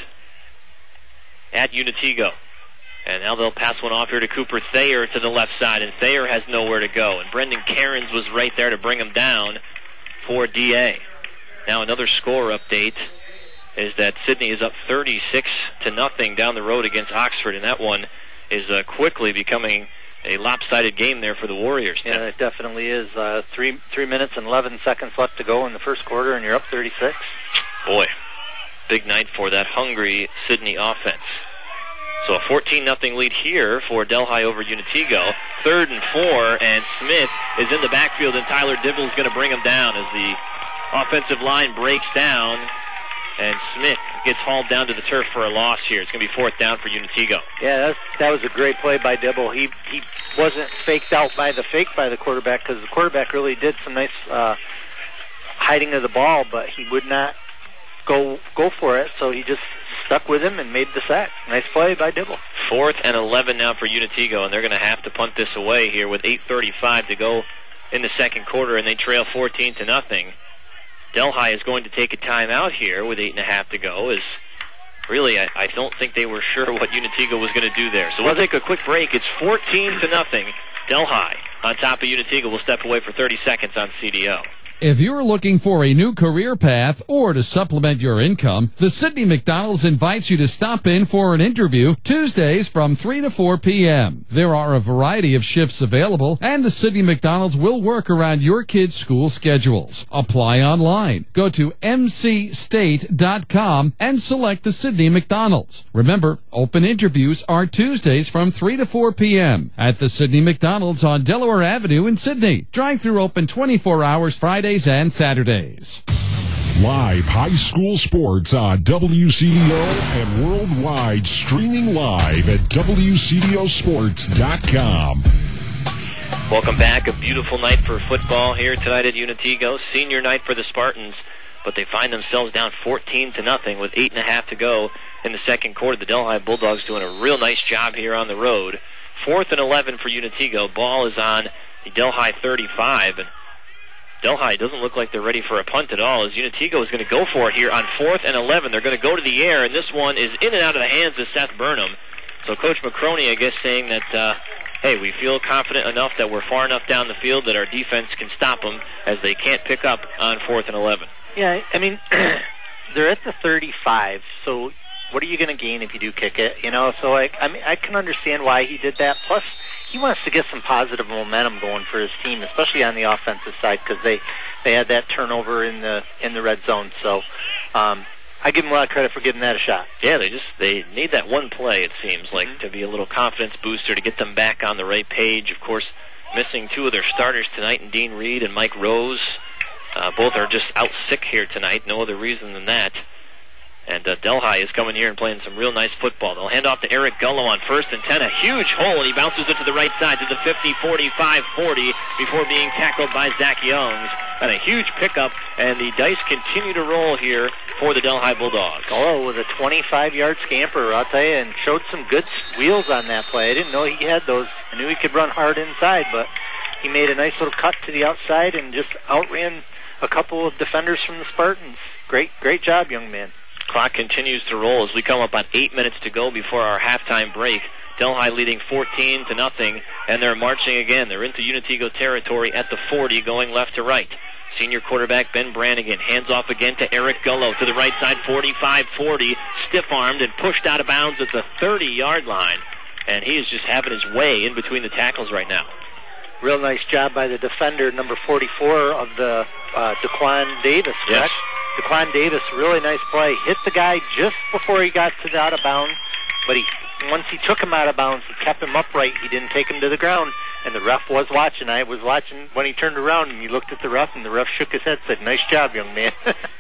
at Unitigo. And now they'll pass one off here to Cooper Thayer to the left side, and Thayer has nowhere to go. And Brendan Cairns was right there to bring him down for D A. Now another score update is that Sydney is up thirty-six to nothing down the road against Oxford, and that one is uh, quickly becoming a lopsided game there for the Warriors. Yeah, it definitely is. Uh, three three minutes and eleven seconds left to go in the first quarter, and you're up thirty-six. Boy, big night for that hungry Sydney offense. So a fourteen nothing lead here for Delhi over Unitego. Third and four, and Smith is in the backfield, and Tyler Dibble is going to bring him down as the offensive line breaks down, and Smith gets hauled down to the turf for a loss here. It's going to be fourth down for Unitego. Yeah, that's, that was a great play by Dibble. He he wasn't faked out by the fake by the quarterback, because the quarterback really did some nice uh, hiding of the ball, but he would not go go for it, so he just stuck with him and made the sack. Nice play by Dibble. Fourth and eleven now for Unitego, and they're going to have to punt this away here with eight thirty-five to go in the second quarter, and they trail fourteen to nothing. Delhi is going to take a timeout here with eight and a half to go. Is really, I, I don't think they were sure what Unitego was going to do there. So we'll take a quick break. It's fourteen to nothing. Delhi on top of Unitego. Will step away for thirty seconds on C D O. If you're looking for a new career path or to supplement your income, the Sidney McDonald's invites you to stop in for an interview Tuesdays from three to four p.m. There are a variety of shifts available, and the Sidney McDonald's will work around your kids' school schedules. Apply online. Go to m c state dot com and select the Sidney McDonald's. Remember, open interviews are Tuesdays from three to four p.m. at the Sidney McDonald's on Delaware Avenue in Sidney. Drive-through open twenty-four hours Fridays and Saturdays. Live high school sports on W C D O and worldwide, streaming live at w c d o sports dot com. Welcome back. A beautiful night for football here tonight at Unitego. Senior night for the Spartans, but they find themselves down fourteen to nothing with eight and a half to go in the second quarter. The Delhi Bulldogs doing a real nice job here on the road. Fourth and eleven for Unitego. Ball is on the Delhi thirty-five, and Delhi doesn't look like they're ready for a punt at all, as Unitego is going to go for it here on fourth and eleven. They're going to go to the air, and this one is in and out of the hands of Seth Burnham. So Coach McCroney, I guess, saying that, uh, hey, we feel confident enough that we're far enough down the field that our defense can stop them, as they can't pick up on fourth and eleven. Yeah, I mean, they're at the thirty-five, so what are you going to gain if you do kick it? You know, so I, I mean, I can understand why he did that. Plus, he wants to get some positive momentum going for his team, especially on the offensive side, because they, they had that turnover in the in the red zone. So um, I give them a lot of credit for giving that a shot. Yeah, they just they need that one play, it seems like, mm-hmm. to be a little confidence booster to get them back on the right page. Of course, missing two of their starters tonight, and Dean Reed and Mike Rose. Uh, both are just out sick here tonight. No other reason than that. And uh, Delhi is coming here and playing some real nice football. They'll hand off to Eric Gullo on first and ten. A huge hole, and he bounces it to the right side to the fifty, forty-five, forty before being tackled by Zach Youngs. And a huge pickup, and the dice continue to roll here for the Delhi Bulldogs. Gullo with a twenty-five-yard scamper, I'll tell you, and showed some good wheels on that play. I didn't know he had those. I knew he could run hard inside, but he made a nice little cut to the outside and just outran a couple of defenders from the Spartans. Great, great job, young man. Clock continues to roll as we come up on eight minutes to go before our halftime break. Delhi leading fourteen to nothing, and they're marching again. They're into Unitego territory at the forty, going left to right. Senior quarterback Ben Brannigan hands off again to Eric Gullo to the right side, forty-five forty, stiff-armed and pushed out of bounds at the thirty-yard line. And he is just having his way in between the tackles right now. Real nice job by the defender, number forty-four of the uh, Daquan Davis, correct? Yes. Daquan Davis, really nice play. Hit the guy just before he got to the out of bounds, but he once he took him out of bounds, he kept him upright. He didn't take him to the ground, and the ref was watching. I was watching when he turned around, and he looked at the ref, and the ref shook his head and said, nice job, young man.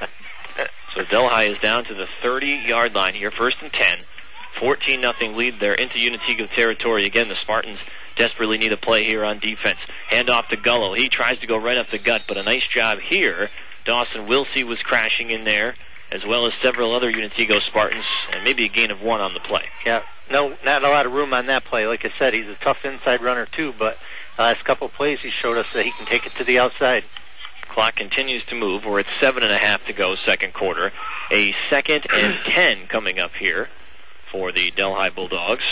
So Delhi is down to the thirty-yard line here, first and ten. fourteen nothing lead there into Unitego territory. Again, the Spartans desperately need a play here on defense. Hand off to Gullo. He tries to go right up the gut, but a nice job here. Dawson Wilsey was crashing in there, as well as several other Unitego Spartans, and maybe a gain of one on the play. Yeah, no, not a lot of room on that play. Like I said, he's a tough inside runner too, but the last couple of plays he showed us that he can take it to the outside. Clock continues to move. We're at seven and a half to go, second quarter. A second and ten coming up here for the Delhi Bulldogs.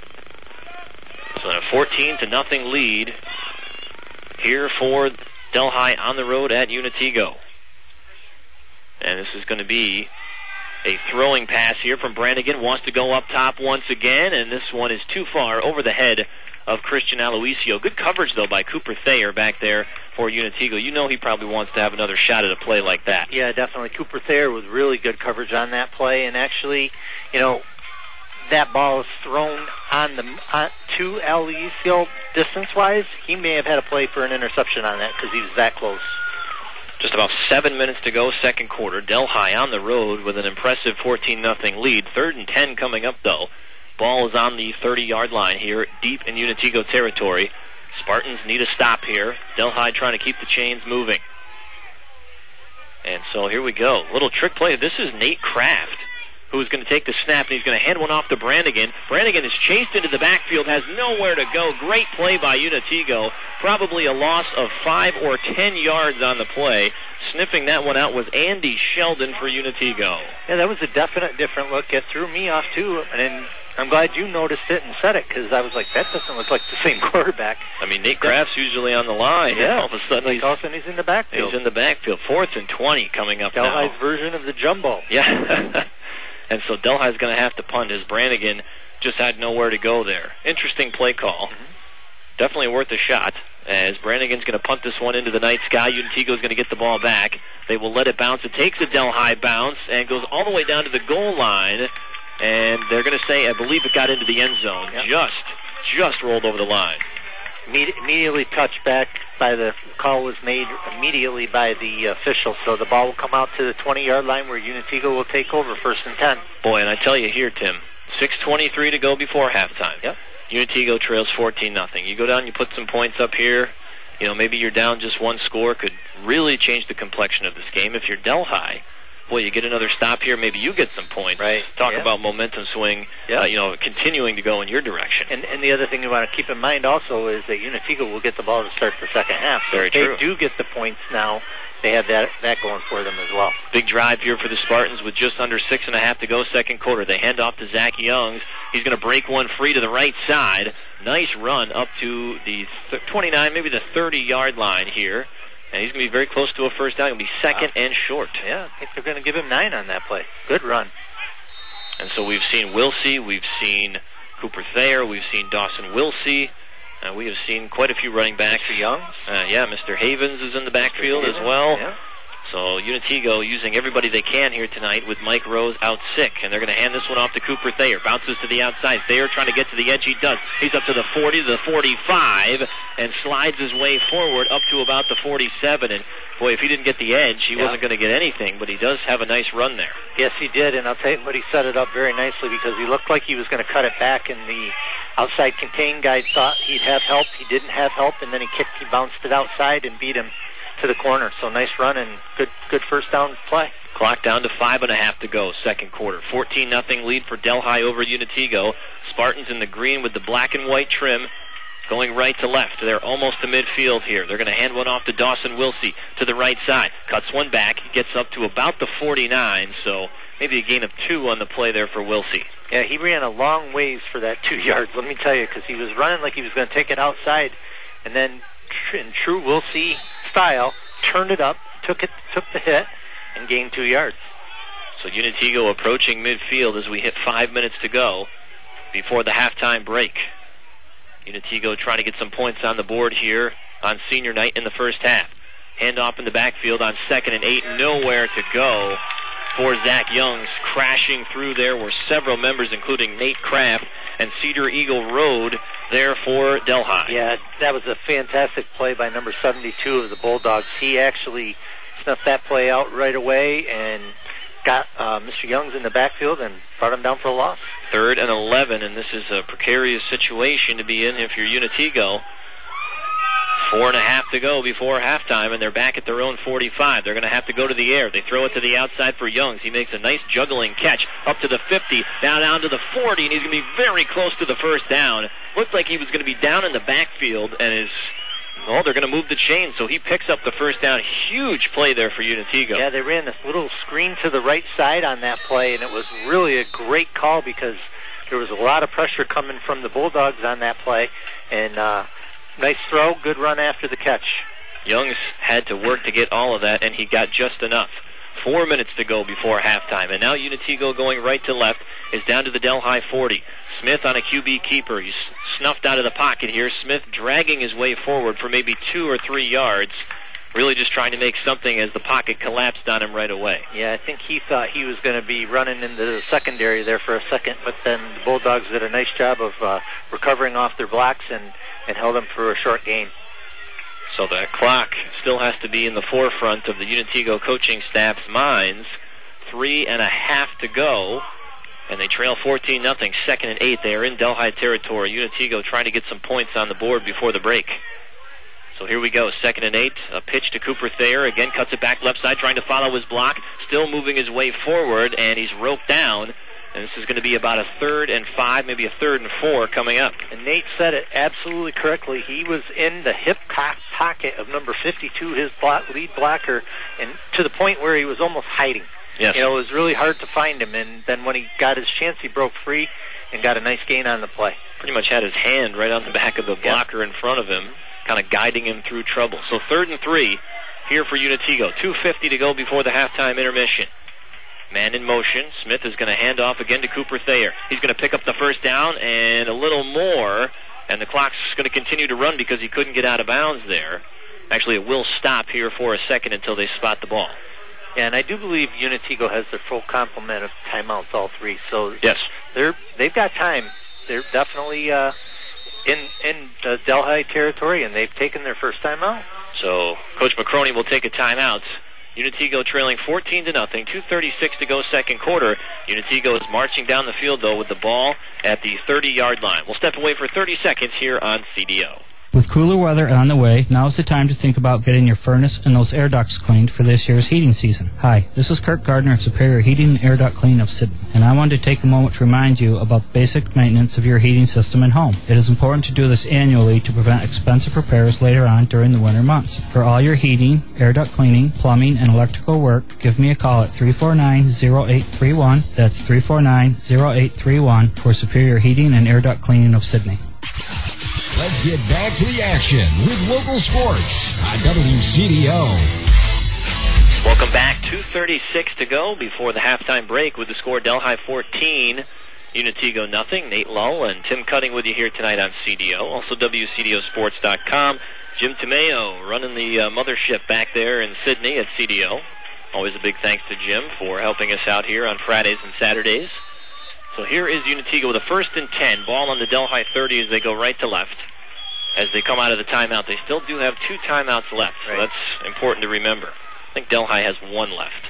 So a fourteen to nothing lead here for Delhi on the road at Unitego. And this is going to be a throwing pass here from Brannigan. Wants to go up top once again, and this one is too far over the head of Christian Aloisio. Good coverage, though, by Cooper Thayer back there for Unitego. You know he probably wants to have another shot at a play like that. Yeah, definitely. Cooper Thayer with really good coverage on that play, and actually, you know, that ball is thrown on the on, to L E field distance-wise, he may have had a play for an interception on that because he was that close. Just about seven minutes to go, second quarter. Delhi on the road with an impressive fourteen nothing lead. Third and ten coming up, though. Ball is on the thirty-yard line here, deep in Unitigo territory. Spartans need a stop here. Delhi trying to keep the chains moving. And so here we go. Little trick play. This is Nate Kraft, who's going to take the snap, and he's going to hand one off to Brannigan. Brannigan is chased into the backfield, has nowhere to go. Great play by Unitigo. Probably a loss of five or ten yards on the play. Sniffing that one out was Andy Sheldon for Unitigo. Yeah, that was a definite different look. It threw me off, too, and I'm glad you noticed it and said it, because I was like, that doesn't look like the same quarterback. I mean, Nate Kraft's usually on the line. Yeah. All of a sudden, he's, all of a sudden he's in the backfield. He's in the backfield. Fourth and twenty coming up now. Delhi's version of the jumbo. Yeah. And so Delhi's going to have to punt as Brannigan just had nowhere to go there. Interesting play call. Mm-hmm. Definitely worth a shot, as Brannigan's going to punt this one into the night sky. Unitigo's going to get the ball back. They will let it bounce. It takes a Delhi bounce and goes all the way down to the goal line. And they're going to say, I believe it got into the end zone. Yep. Just, just rolled over the line. Immediately touched back by the call was made immediately by the official. So the ball will come out to the twenty-yard line where Unitigo will take over first and ten. Boy, and I tell you here, Tim, six twenty-three to go before halftime. Yep. Unitigo trails fourteen nothing. You go down, you put some points up here. You know, maybe you're down just one score. Could really change the complexion of this game. If you're Delhi, boy, you get another stop here, maybe you get some points. Right. Talk yeah. about momentum swing, yeah. uh, you know, continuing to go in your direction. And, and the other thing you want to keep in mind also is that Unitigo will get the ball to start the second half. So Very if true. they do get the points now, they have that that going for them as well. Big drive here for the Spartans with just under six and a half to go, second quarter. They hand off to Zach Youngs. He's going to break one free to the right side. Nice run up to the th- twenty-nine, maybe the thirty-yard line here. And he's going to be very close to a first down. He'll be second wow. and short. Yeah, I think they're going to give him nine on that play. Good run. And so we've seen Wilsey, we've seen Cooper Thayer, we've seen Dawson Wilsey. Uh, we have seen quite a few running backs. Mister Youngs? Uh, yeah, Mister Havens is in the backfield as well. Yeah. So Unitigo using everybody they can here tonight with Mike Rose out sick. And they're going to hand this one off to Cooper Thayer. Bounces to the outside. Thayer trying to get to the edge. He does. He's up to the forty, to the forty-five, and slides his way forward up to about the forty-seven. And, boy, if he didn't get the edge, he yeah. wasn't going to get anything. But he does have a nice run there. Yes, he did. And I'll tell you, but he set it up very nicely because he looked like he was going to cut it back. And the outside contain guy thought he'd have help. He didn't have help. And then he kicked, he bounced it outside and beat him to the corner. So nice run and good good first down play. Clock down to five and a half to go, second quarter. fourteen nothing lead for Delhi over Unitigo. Spartans in the green with the black and white trim, going right to left. They're almost to midfield here. They're going to hand one off to Dawson Wilsey to the right side. Cuts one back, gets up to about the forty-nine, so maybe a gain of two on the play there for Wilsey. Yeah, he ran a long ways for that two yards, let me tell you, because he was running like he was going to take it outside, and then in true Wilsey style, turned it up, took it, took the hit, and gained two yards. So Unitigo approaching midfield as we hit five minutes to go before the halftime break. Unitigo trying to get some points on the board here on senior night in the first half. Hand off in the backfield on second and eight, nowhere to go for Zach Youngs. Crashing through there were several members, including Nate Kraft and Cedar Eagle Road there for Delhi. Yeah, that was a fantastic play by number seventy-two of the Bulldogs. He actually snuffed that play out right away and got uh, Mister Youngs in the backfield and brought him down for a loss. Third and eleven, and this is a precarious situation to be in if you're Unitigo. Four and a half to go before halftime, and they're back at their own forty-five. They're going to have to go to the air. They throw it to the outside for Youngs. He makes a nice juggling catch up to the fifty, down down to the forty, and he's going to be very close to the first down. Looked like he was going to be down in the backfield, and is, well, they're going to move the chain, so he picks up the first down. Huge play there for Unitigo. Yeah, they ran this little screen to the right side on that play, and it was really a great call because there was a lot of pressure coming from the Bulldogs on that play, and uh, nice throw, good run after the catch. Youngs had to work to get all of that, and he got just enough. Four minutes to go before halftime, and now Unitigo going right to left is down to the Delhi forty. Smith on a Q B keeper. He's snuffed out of the pocket here. Smith dragging his way forward for maybe two or three yards. really just trying to make something as the pocket collapsed on him right away. Yeah, I think he thought he was going to be running into the secondary there for a second, but then the Bulldogs did a nice job of uh, recovering off their blocks and, and held him for a short gain. So the clock still has to be in the forefront of the Unitego coaching staff's minds. Three and a half to go, and they trail fourteen nothing. Second and eight. They are in Delhi territory. Unitego trying to get some points on the board before the break. So here we go, second and eight. A pitch to Cooper Thayer. Again, cuts it back left side, trying to follow his block. Still moving his way forward, and he's roped down. And this is going to be about a third and five, maybe a third and four coming up. And Nate said it absolutely correctly. He was in the hip pocket of number fifty-two, his block, lead blocker, and to the point where he was almost hiding. Yes. You know, it was really hard to find him. And then when he got his chance, he broke free and got a nice gain on the play. Pretty much had his hand right on the back of the blocker in front of him, kind of guiding him through trouble. So third and three here for Unitego. two fifty to go before the halftime intermission. Man in motion. Smith is going to hand off again to Cooper Thayer. He's going to pick up the first down and a little more, and the clock's going to continue to run because he couldn't get out of bounds there. Actually, it will stop here for a second until they spot the ball. Yeah, and I do believe Unitego has their full complement of timeouts, all three. So yes, they're they've got time. They're definitely uh, in in uh, Delhi territory, and they've taken their first timeout. So Coach McCroney will take a timeout. Unitego trailing fourteen to nothing. two thirty-six to go second quarter. Unitego is marching down the field, though, with the ball at the thirty-yard line. We'll step away for thirty seconds here on C D O. With cooler weather on the way, now's the time to think about getting your furnace and those air ducts cleaned for this year's heating season. Hi, this is Kirk Gardner at Superior Heating and Air Duct Clean of Sydney, and I wanted to take a moment to remind you about basic maintenance of your heating system and home. It is important to do this annually to prevent expensive repairs later on during the winter months. For all your heating, air duct cleaning, plumbing, and electrical work, give me a call at three four nine, zero eight three one. That's three four nine, zero eight three one for Superior Heating and Air Duct Cleaning of Sydney. Let's get back to the action with local sports on W C D O. Welcome back. two thirty-six to go before the halftime break with the score Delhi fourteen, Unitego nothing. Nate Lull and Tim Cutting with you here tonight on C D O. Also W C D O sports dot com. Jim Tomeo running the uh, mothership back there in Sydney at C D O. Always a big thanks to Jim for helping us out here on Fridays and Saturdays. So here is Unitego with a first and ten. Ball on the Delhi thirty as they go right to left. As they come out of the timeout, they still do have two timeouts left, so right. That's important to remember. I think Delhi has one left.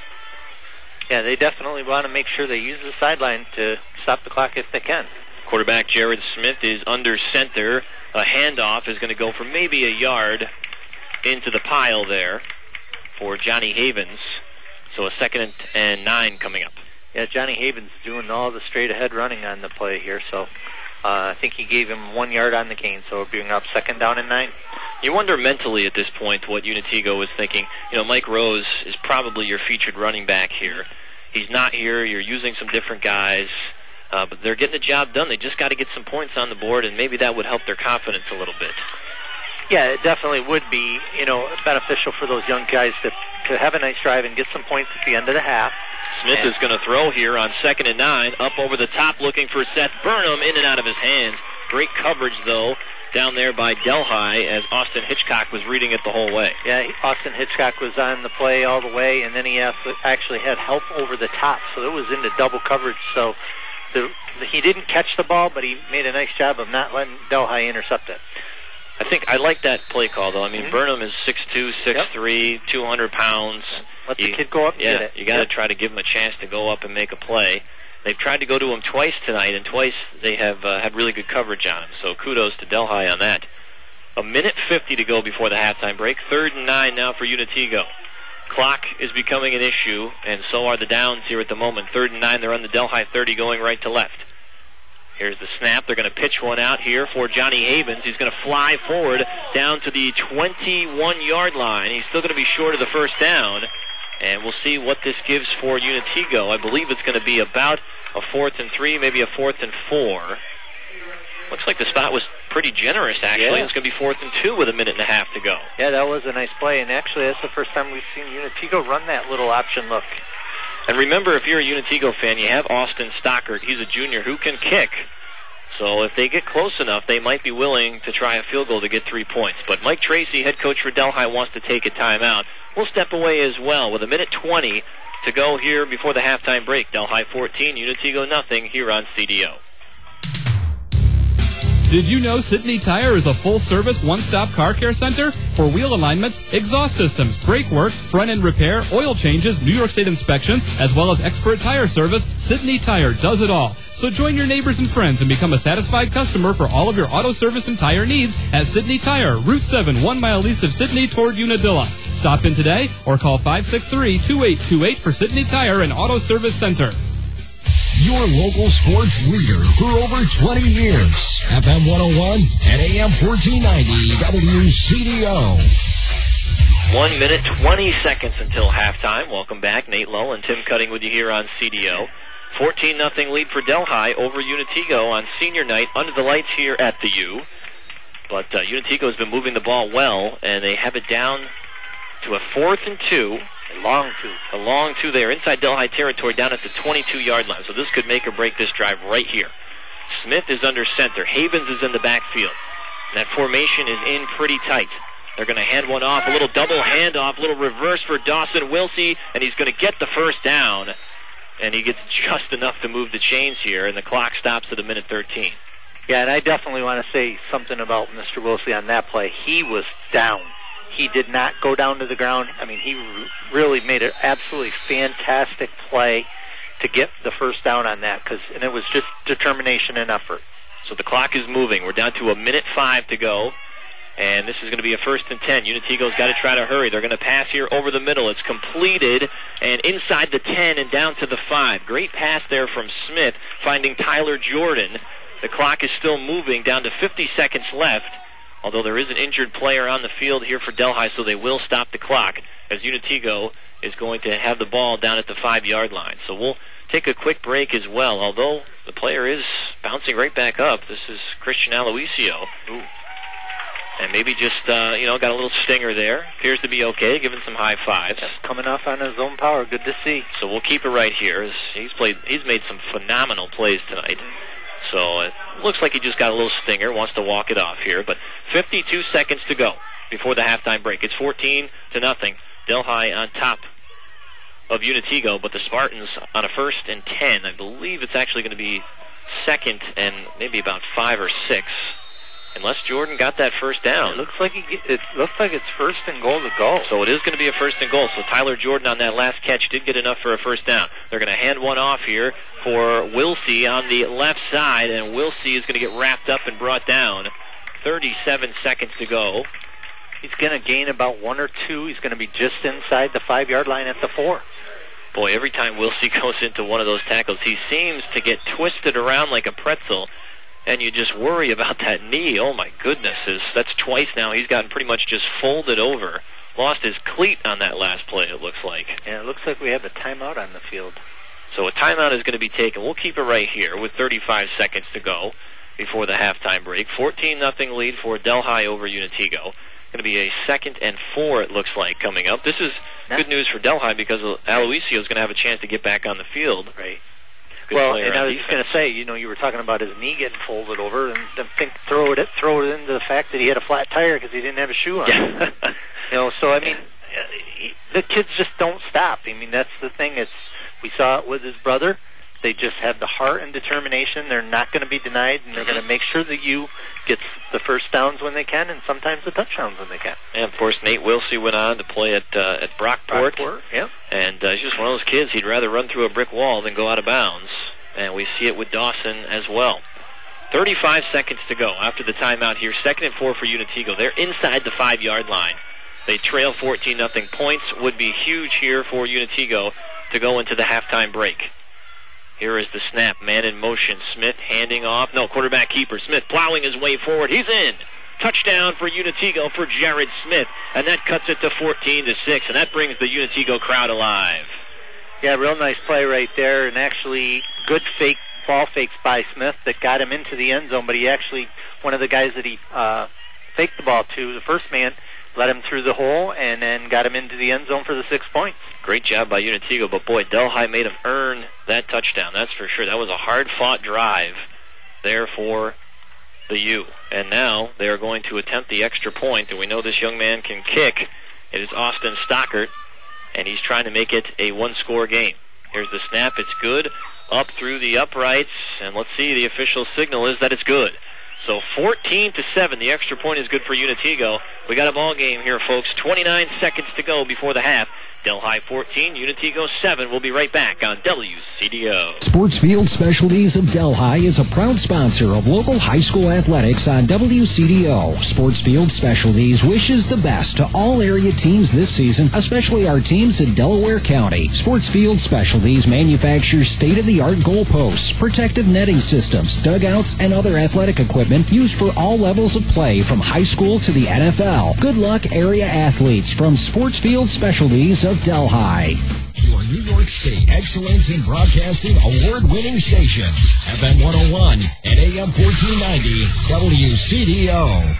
Yeah, they definitely want to make sure they use the sideline to stop the clock if they can. Quarterback Jared Smith is under center. A handoff is going to go for maybe a yard into the pile there for Johnny Havens. So a second and nine coming up. Yeah, Johnny Havens doing all the straight-ahead running on the play here, so uh, I think he gave him one yard on the gain, so it'll bring up second down and nine. You wonder mentally at this point what Unitego was thinking. You know, Mike Rose is probably your featured running back here. He's not here. You're using some different guys, uh, but they're getting the job done. They just got to get some points on the board, and maybe that would help their confidence a little bit. Yeah, it definitely would be, you know, beneficial for those young guys to, to have a nice drive and get some points at the end of the half. Smith is going to throw here on second and nine, up over the top looking for Seth Burnham, in and out of his hands. Great coverage, though, down there by Delhi as Austin Hitchcock was reading it the whole way. Yeah, Austin Hitchcock was on the play all the way, and then he actually had help over the top, so it was into double coverage. So the, he didn't catch the ball, but he made a nice job of not letting Delhi intercept it. I think I like that play call, though. I mean, mm-hmm. Burnham is six two, six three, yep. two hundred pounds. Let you, the kid go up and yeah, get it. You got to yep. try to give him a chance to go up and make a play. They've tried to go to him twice tonight, and twice they have uh, had really good coverage on him. So kudos to Delhi on that. A minute fifty to go before the halftime break. Third and nine now for Unitego. Clock is becoming an issue, and so are the downs here at the moment. Third and nine, they're on the Delhi thirty going right to left. Here's the snap. They're going to pitch one out here for Johnny Havens. He's going to fly forward down to the twenty-one-yard line. He's still going to be short of the first down. And we'll see what this gives for Unitego. I believe it's going to be about a fourth and three, maybe a fourth and four. Looks like the spot was pretty generous, actually. Yeah. It's going to be fourth and two with a minute and a half to go. Yeah, that was a nice play. And actually, that's the first time we've seen Unitego run that little option look. And remember, if you're a Unitego fan, you have Austin Stockert. He's a junior who can kick. So if they get close enough, they might be willing to try a field goal to get three points. But Mike Tracy, head coach for Delhi, wants to take a timeout. We'll step away as well with a minute twenty to go here before the halftime break. Delhi fourteen, Unitigo nothing here on C D O. Did you know Sydney Tire is a full-service, one-stop car care center? For wheel alignments, exhaust systems, brake work, front-end repair, oil changes, New York State inspections, as well as expert tire service, Sydney Tire does it all. So join your neighbors and friends and become a satisfied customer for all of your auto service and tire needs at Sydney Tire, Route seven, one mile east of Sydney toward Unadilla. Stop in today or call five six three, two eight two eight for Sydney Tire and Auto Service Center. Your local sports leader for over twenty years. F M one oh one and A M fourteen ninety W C D O. One minute, twenty seconds until halftime. Welcome back. Nate Lull and Tim Cutting with you here on C D O. fourteen nothing lead for Delhi over Unitigo on senior night under the lights here at the U. But uh, Unitigo has been moving the ball well, and they have it down to a fourth and two. A long two. A long two there inside Delhi territory down at the twenty-two-yard line. So this could make or break this drive right here. Smith is under center. Havens is in the backfield. And that formation is in pretty tight. They're going to hand one off, a little double handoff, a little reverse for Dawson Wilsey, and he's going to get the first down. And he gets just enough to move the chains here, and the clock stops at a minute thirteen. Yeah, and I definitely want to say something about Mister Wilsey on that play. He was down. He did not go down to the ground. I mean, he really made an absolutely fantastic play to get the first down on that, cause, and it was just determination and effort. So the clock is moving. We're down to a minute five to go, and this is going to be a first and ten. Unitigo's got to try to hurry. They're going to pass here over the middle. It's completed, and inside the ten and down to the five. Great pass there from Smith, finding Tyler Jordan. The clock is still moving, down to fifty seconds left. Although there is an injured player on the field here for Delhi, so they will stop the clock as Unitigo is going to have the ball down at the five-yard line. So we'll take a quick break as well. Although the player is bouncing right back up. This is Christian Aloisio. Ooh. And maybe just, uh, you know, got a little stinger there. Appears to be okay, giving some high fives. Just coming off on his own power. Good to see. So we'll keep it right here. As he's played, he's made some phenomenal plays tonight. So it looks like he just got a little stinger, wants to walk it off here. But fifty-two seconds to go before the halftime break. It's fourteen to nothing. Delhi on top of Unitigo, but the Spartans on a first and ten. I believe it's actually going to be second and maybe about five or six, unless Jordan got that first down. It looks like he get, it looks like it's first and goal to go. So it is going to be a first and goal. So Tyler Jordan on that last catch did get enough for a first down. They're going to hand one off here for Wilsey on the left side, and Wilsey is going to get wrapped up and brought down. thirty-seven seconds to go. He's going to gain about one or two. He's going to be just inside the five-yard line at the four. Boy, every time Wilsey goes into one of those tackles, he seems to get twisted around like a pretzel. And you just worry about that knee. Oh, my goodness. That's twice now. He's gotten pretty much just folded over. Lost his cleat on that last play, it looks like. Yeah, it looks like we have a timeout on the field. So a timeout is going to be taken. We'll keep it right here with thirty-five seconds to go before the halftime break. fourteen nothing lead for Delhi over Unitigo. Going to be a second and four, it looks like, coming up. This is good news for Delhi because Aloisio is going to have a chance to get back on the field. Right. Well, and I was just going to say, you know, you were talking about his knee getting folded over, and I think throw it throw it into the fact that he had a flat tire because he didn't have a shoe on. Yeah. You know, so I mean, the kids just don't stop. I mean, that's the thing. It's we saw it with his brother. They just have the heart and determination. They're not going to be denied, and they're going to make sure that you get the first downs when they can, and sometimes the touchdowns when they can. And of course, Nate Wilsey went on to play at uh, at Brockport. Brockport, yeah. And uh, he's just one of those kids. He'd rather run through a brick wall than go out of bounds. And we see it with Dawson as well. thirty-five seconds to go after the timeout here. Second and four for Unitigo. They're inside the five-yard line. They trail fourteen nothing. Points would be huge here for Unitigo to go into the halftime break. Here is the snap. Man in motion. Smith handing off. No, quarterback keeper. Smith plowing his way forward. He's in. Touchdown for Unitigo for Jared Smith. And that cuts it to fourteen to six. And that brings the Unitigo crowd alive. Yeah, real nice play right there. And actually, good fake ball fakes by Smith that got him into the end zone. But he actually, one of the guys that he uh, faked the ball to, the first man, let him through the hole and then got him into the end zone for the six points. Great job by Unitigo, but boy, Delhi made him earn that touchdown, that's for sure. That was a hard-fought drive, there for the U. And now they are going to attempt the extra point, and we know this young man can kick. It is Austin Stockert, and he's trying to make it a one-score game. Here's the snap. It's good. Up through the uprights, and let's see, the official signal is that it's good. So fourteen to seven, the extra point is good for Unitigo. We got a ball game here, folks. twenty-nine seconds to go before the half. Delhi fourteen, Unitigo seven. We'll be right back on W C D O. Sportsfield Specialties of Delhi is a proud sponsor of local high school athletics on W C D O. Sportsfield Specialties wishes the best to all area teams this season, especially our teams in Delaware County. Sportsfield Specialties manufactures state-of-the-art goalposts, protective netting systems, dugouts, and other athletic equipment used for all levels of play from high school to the N F L. Good luck, area athletes, from Sportsfield Specialties of Delhi. Your New York State Excellence in Broadcasting award-winning station, F M one oh one and A M fourteen ninety, W C D O.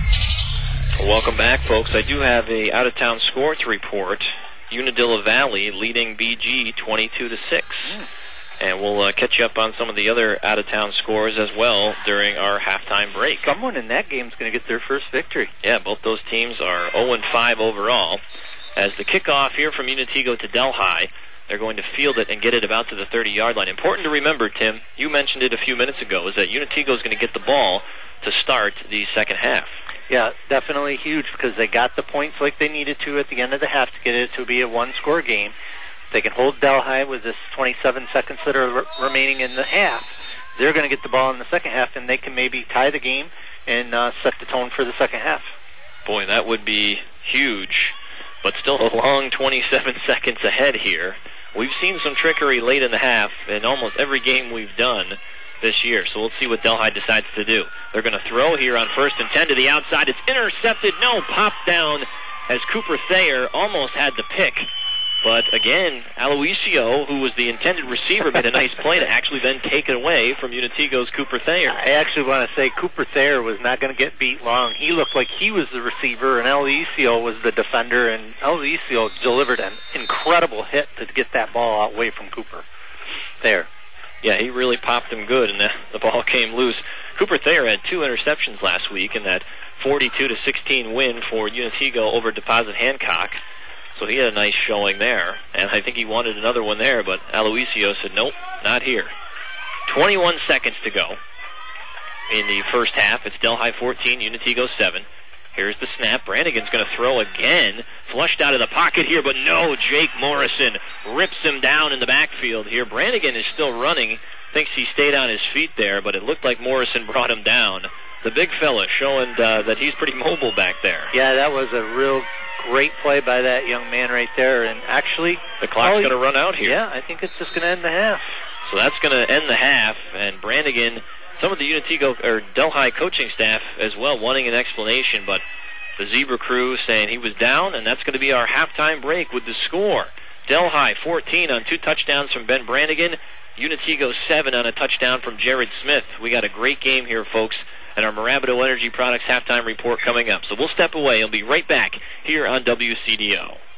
Welcome back, folks. I do have a out-of-town score to report. Unadilla Valley leading B G twenty-two to six. Mm. And we'll uh, catch you up on some of the other out-of-town scores as well during our halftime break. Someone in that game is going to get their first victory. Yeah, both those teams are oh and five overall. As the kickoff here from Unitigo to Delhi, they're going to field it and get it about to the thirty-yard line. Important to remember, Tim, you mentioned it a few minutes ago, is that Unitigo is going to get the ball to start the second half. Yeah, definitely huge because they got the points like they needed to at the end of the half to get it to be a one-score game. They can hold Delhi with this twenty-seven seconds that are re- remaining in the half. They're going to get the ball in the second half, and they can maybe tie the game and uh, set the tone for the second half. Boy, that would be huge. But still a long twenty-seven seconds ahead here. We've seen some trickery late in the half in almost every game we've done this year. So we'll see what Delhi decides to do. They're going to throw here on first and ten to the outside. It's intercepted. No, popped down as Cooper Thayer almost had the pick. But again, Aloisio, who was the intended receiver, made a nice play to actually then take it away from Unitigo's Cooper Thayer. I actually want to say Cooper Thayer was not going to get beat long. He looked like he was the receiver, and Aloisio was the defender, and Aloisio delivered an incredible hit to get that ball out away from Cooper Thayer. Yeah, he really popped him good, and the, the ball came loose. Cooper Thayer had two interceptions last week in that forty-two to sixteen win for Unitigo over Deposit Hancock. So he had a nice showing there, and I think he wanted another one there, but Aloisio said, nope, not here. twenty-one seconds to go in the first half. It's Delhi fourteen, Unitigo seven. Here's the snap. Brannigan's going to throw again. Flushed out of the pocket here, but no, Jake Morrison rips him down in the backfield here. Brannigan is still running, thinks he stayed on his feet there, but it looked like Morrison brought him down. The big fella showing uh, that he's pretty mobile back there. Yeah, that was a real great play by that young man right there. And actually, the clock's going to run out here. Yeah, I think it's just going to end the half. So that's going to end the half. And Brannigan, some of the Unitigo or Delhi coaching staff as well, wanting an explanation. But the Zebra crew saying he was down, and that's going to be our halftime break with the score. Delhi fourteen on two touchdowns from Ben Brannigan. Unitigo seven on a touchdown from Jared Smith. We got a great game here, folks. And our Marabido Energy Products halftime report coming up. So we'll step away and be right back here on W C D O.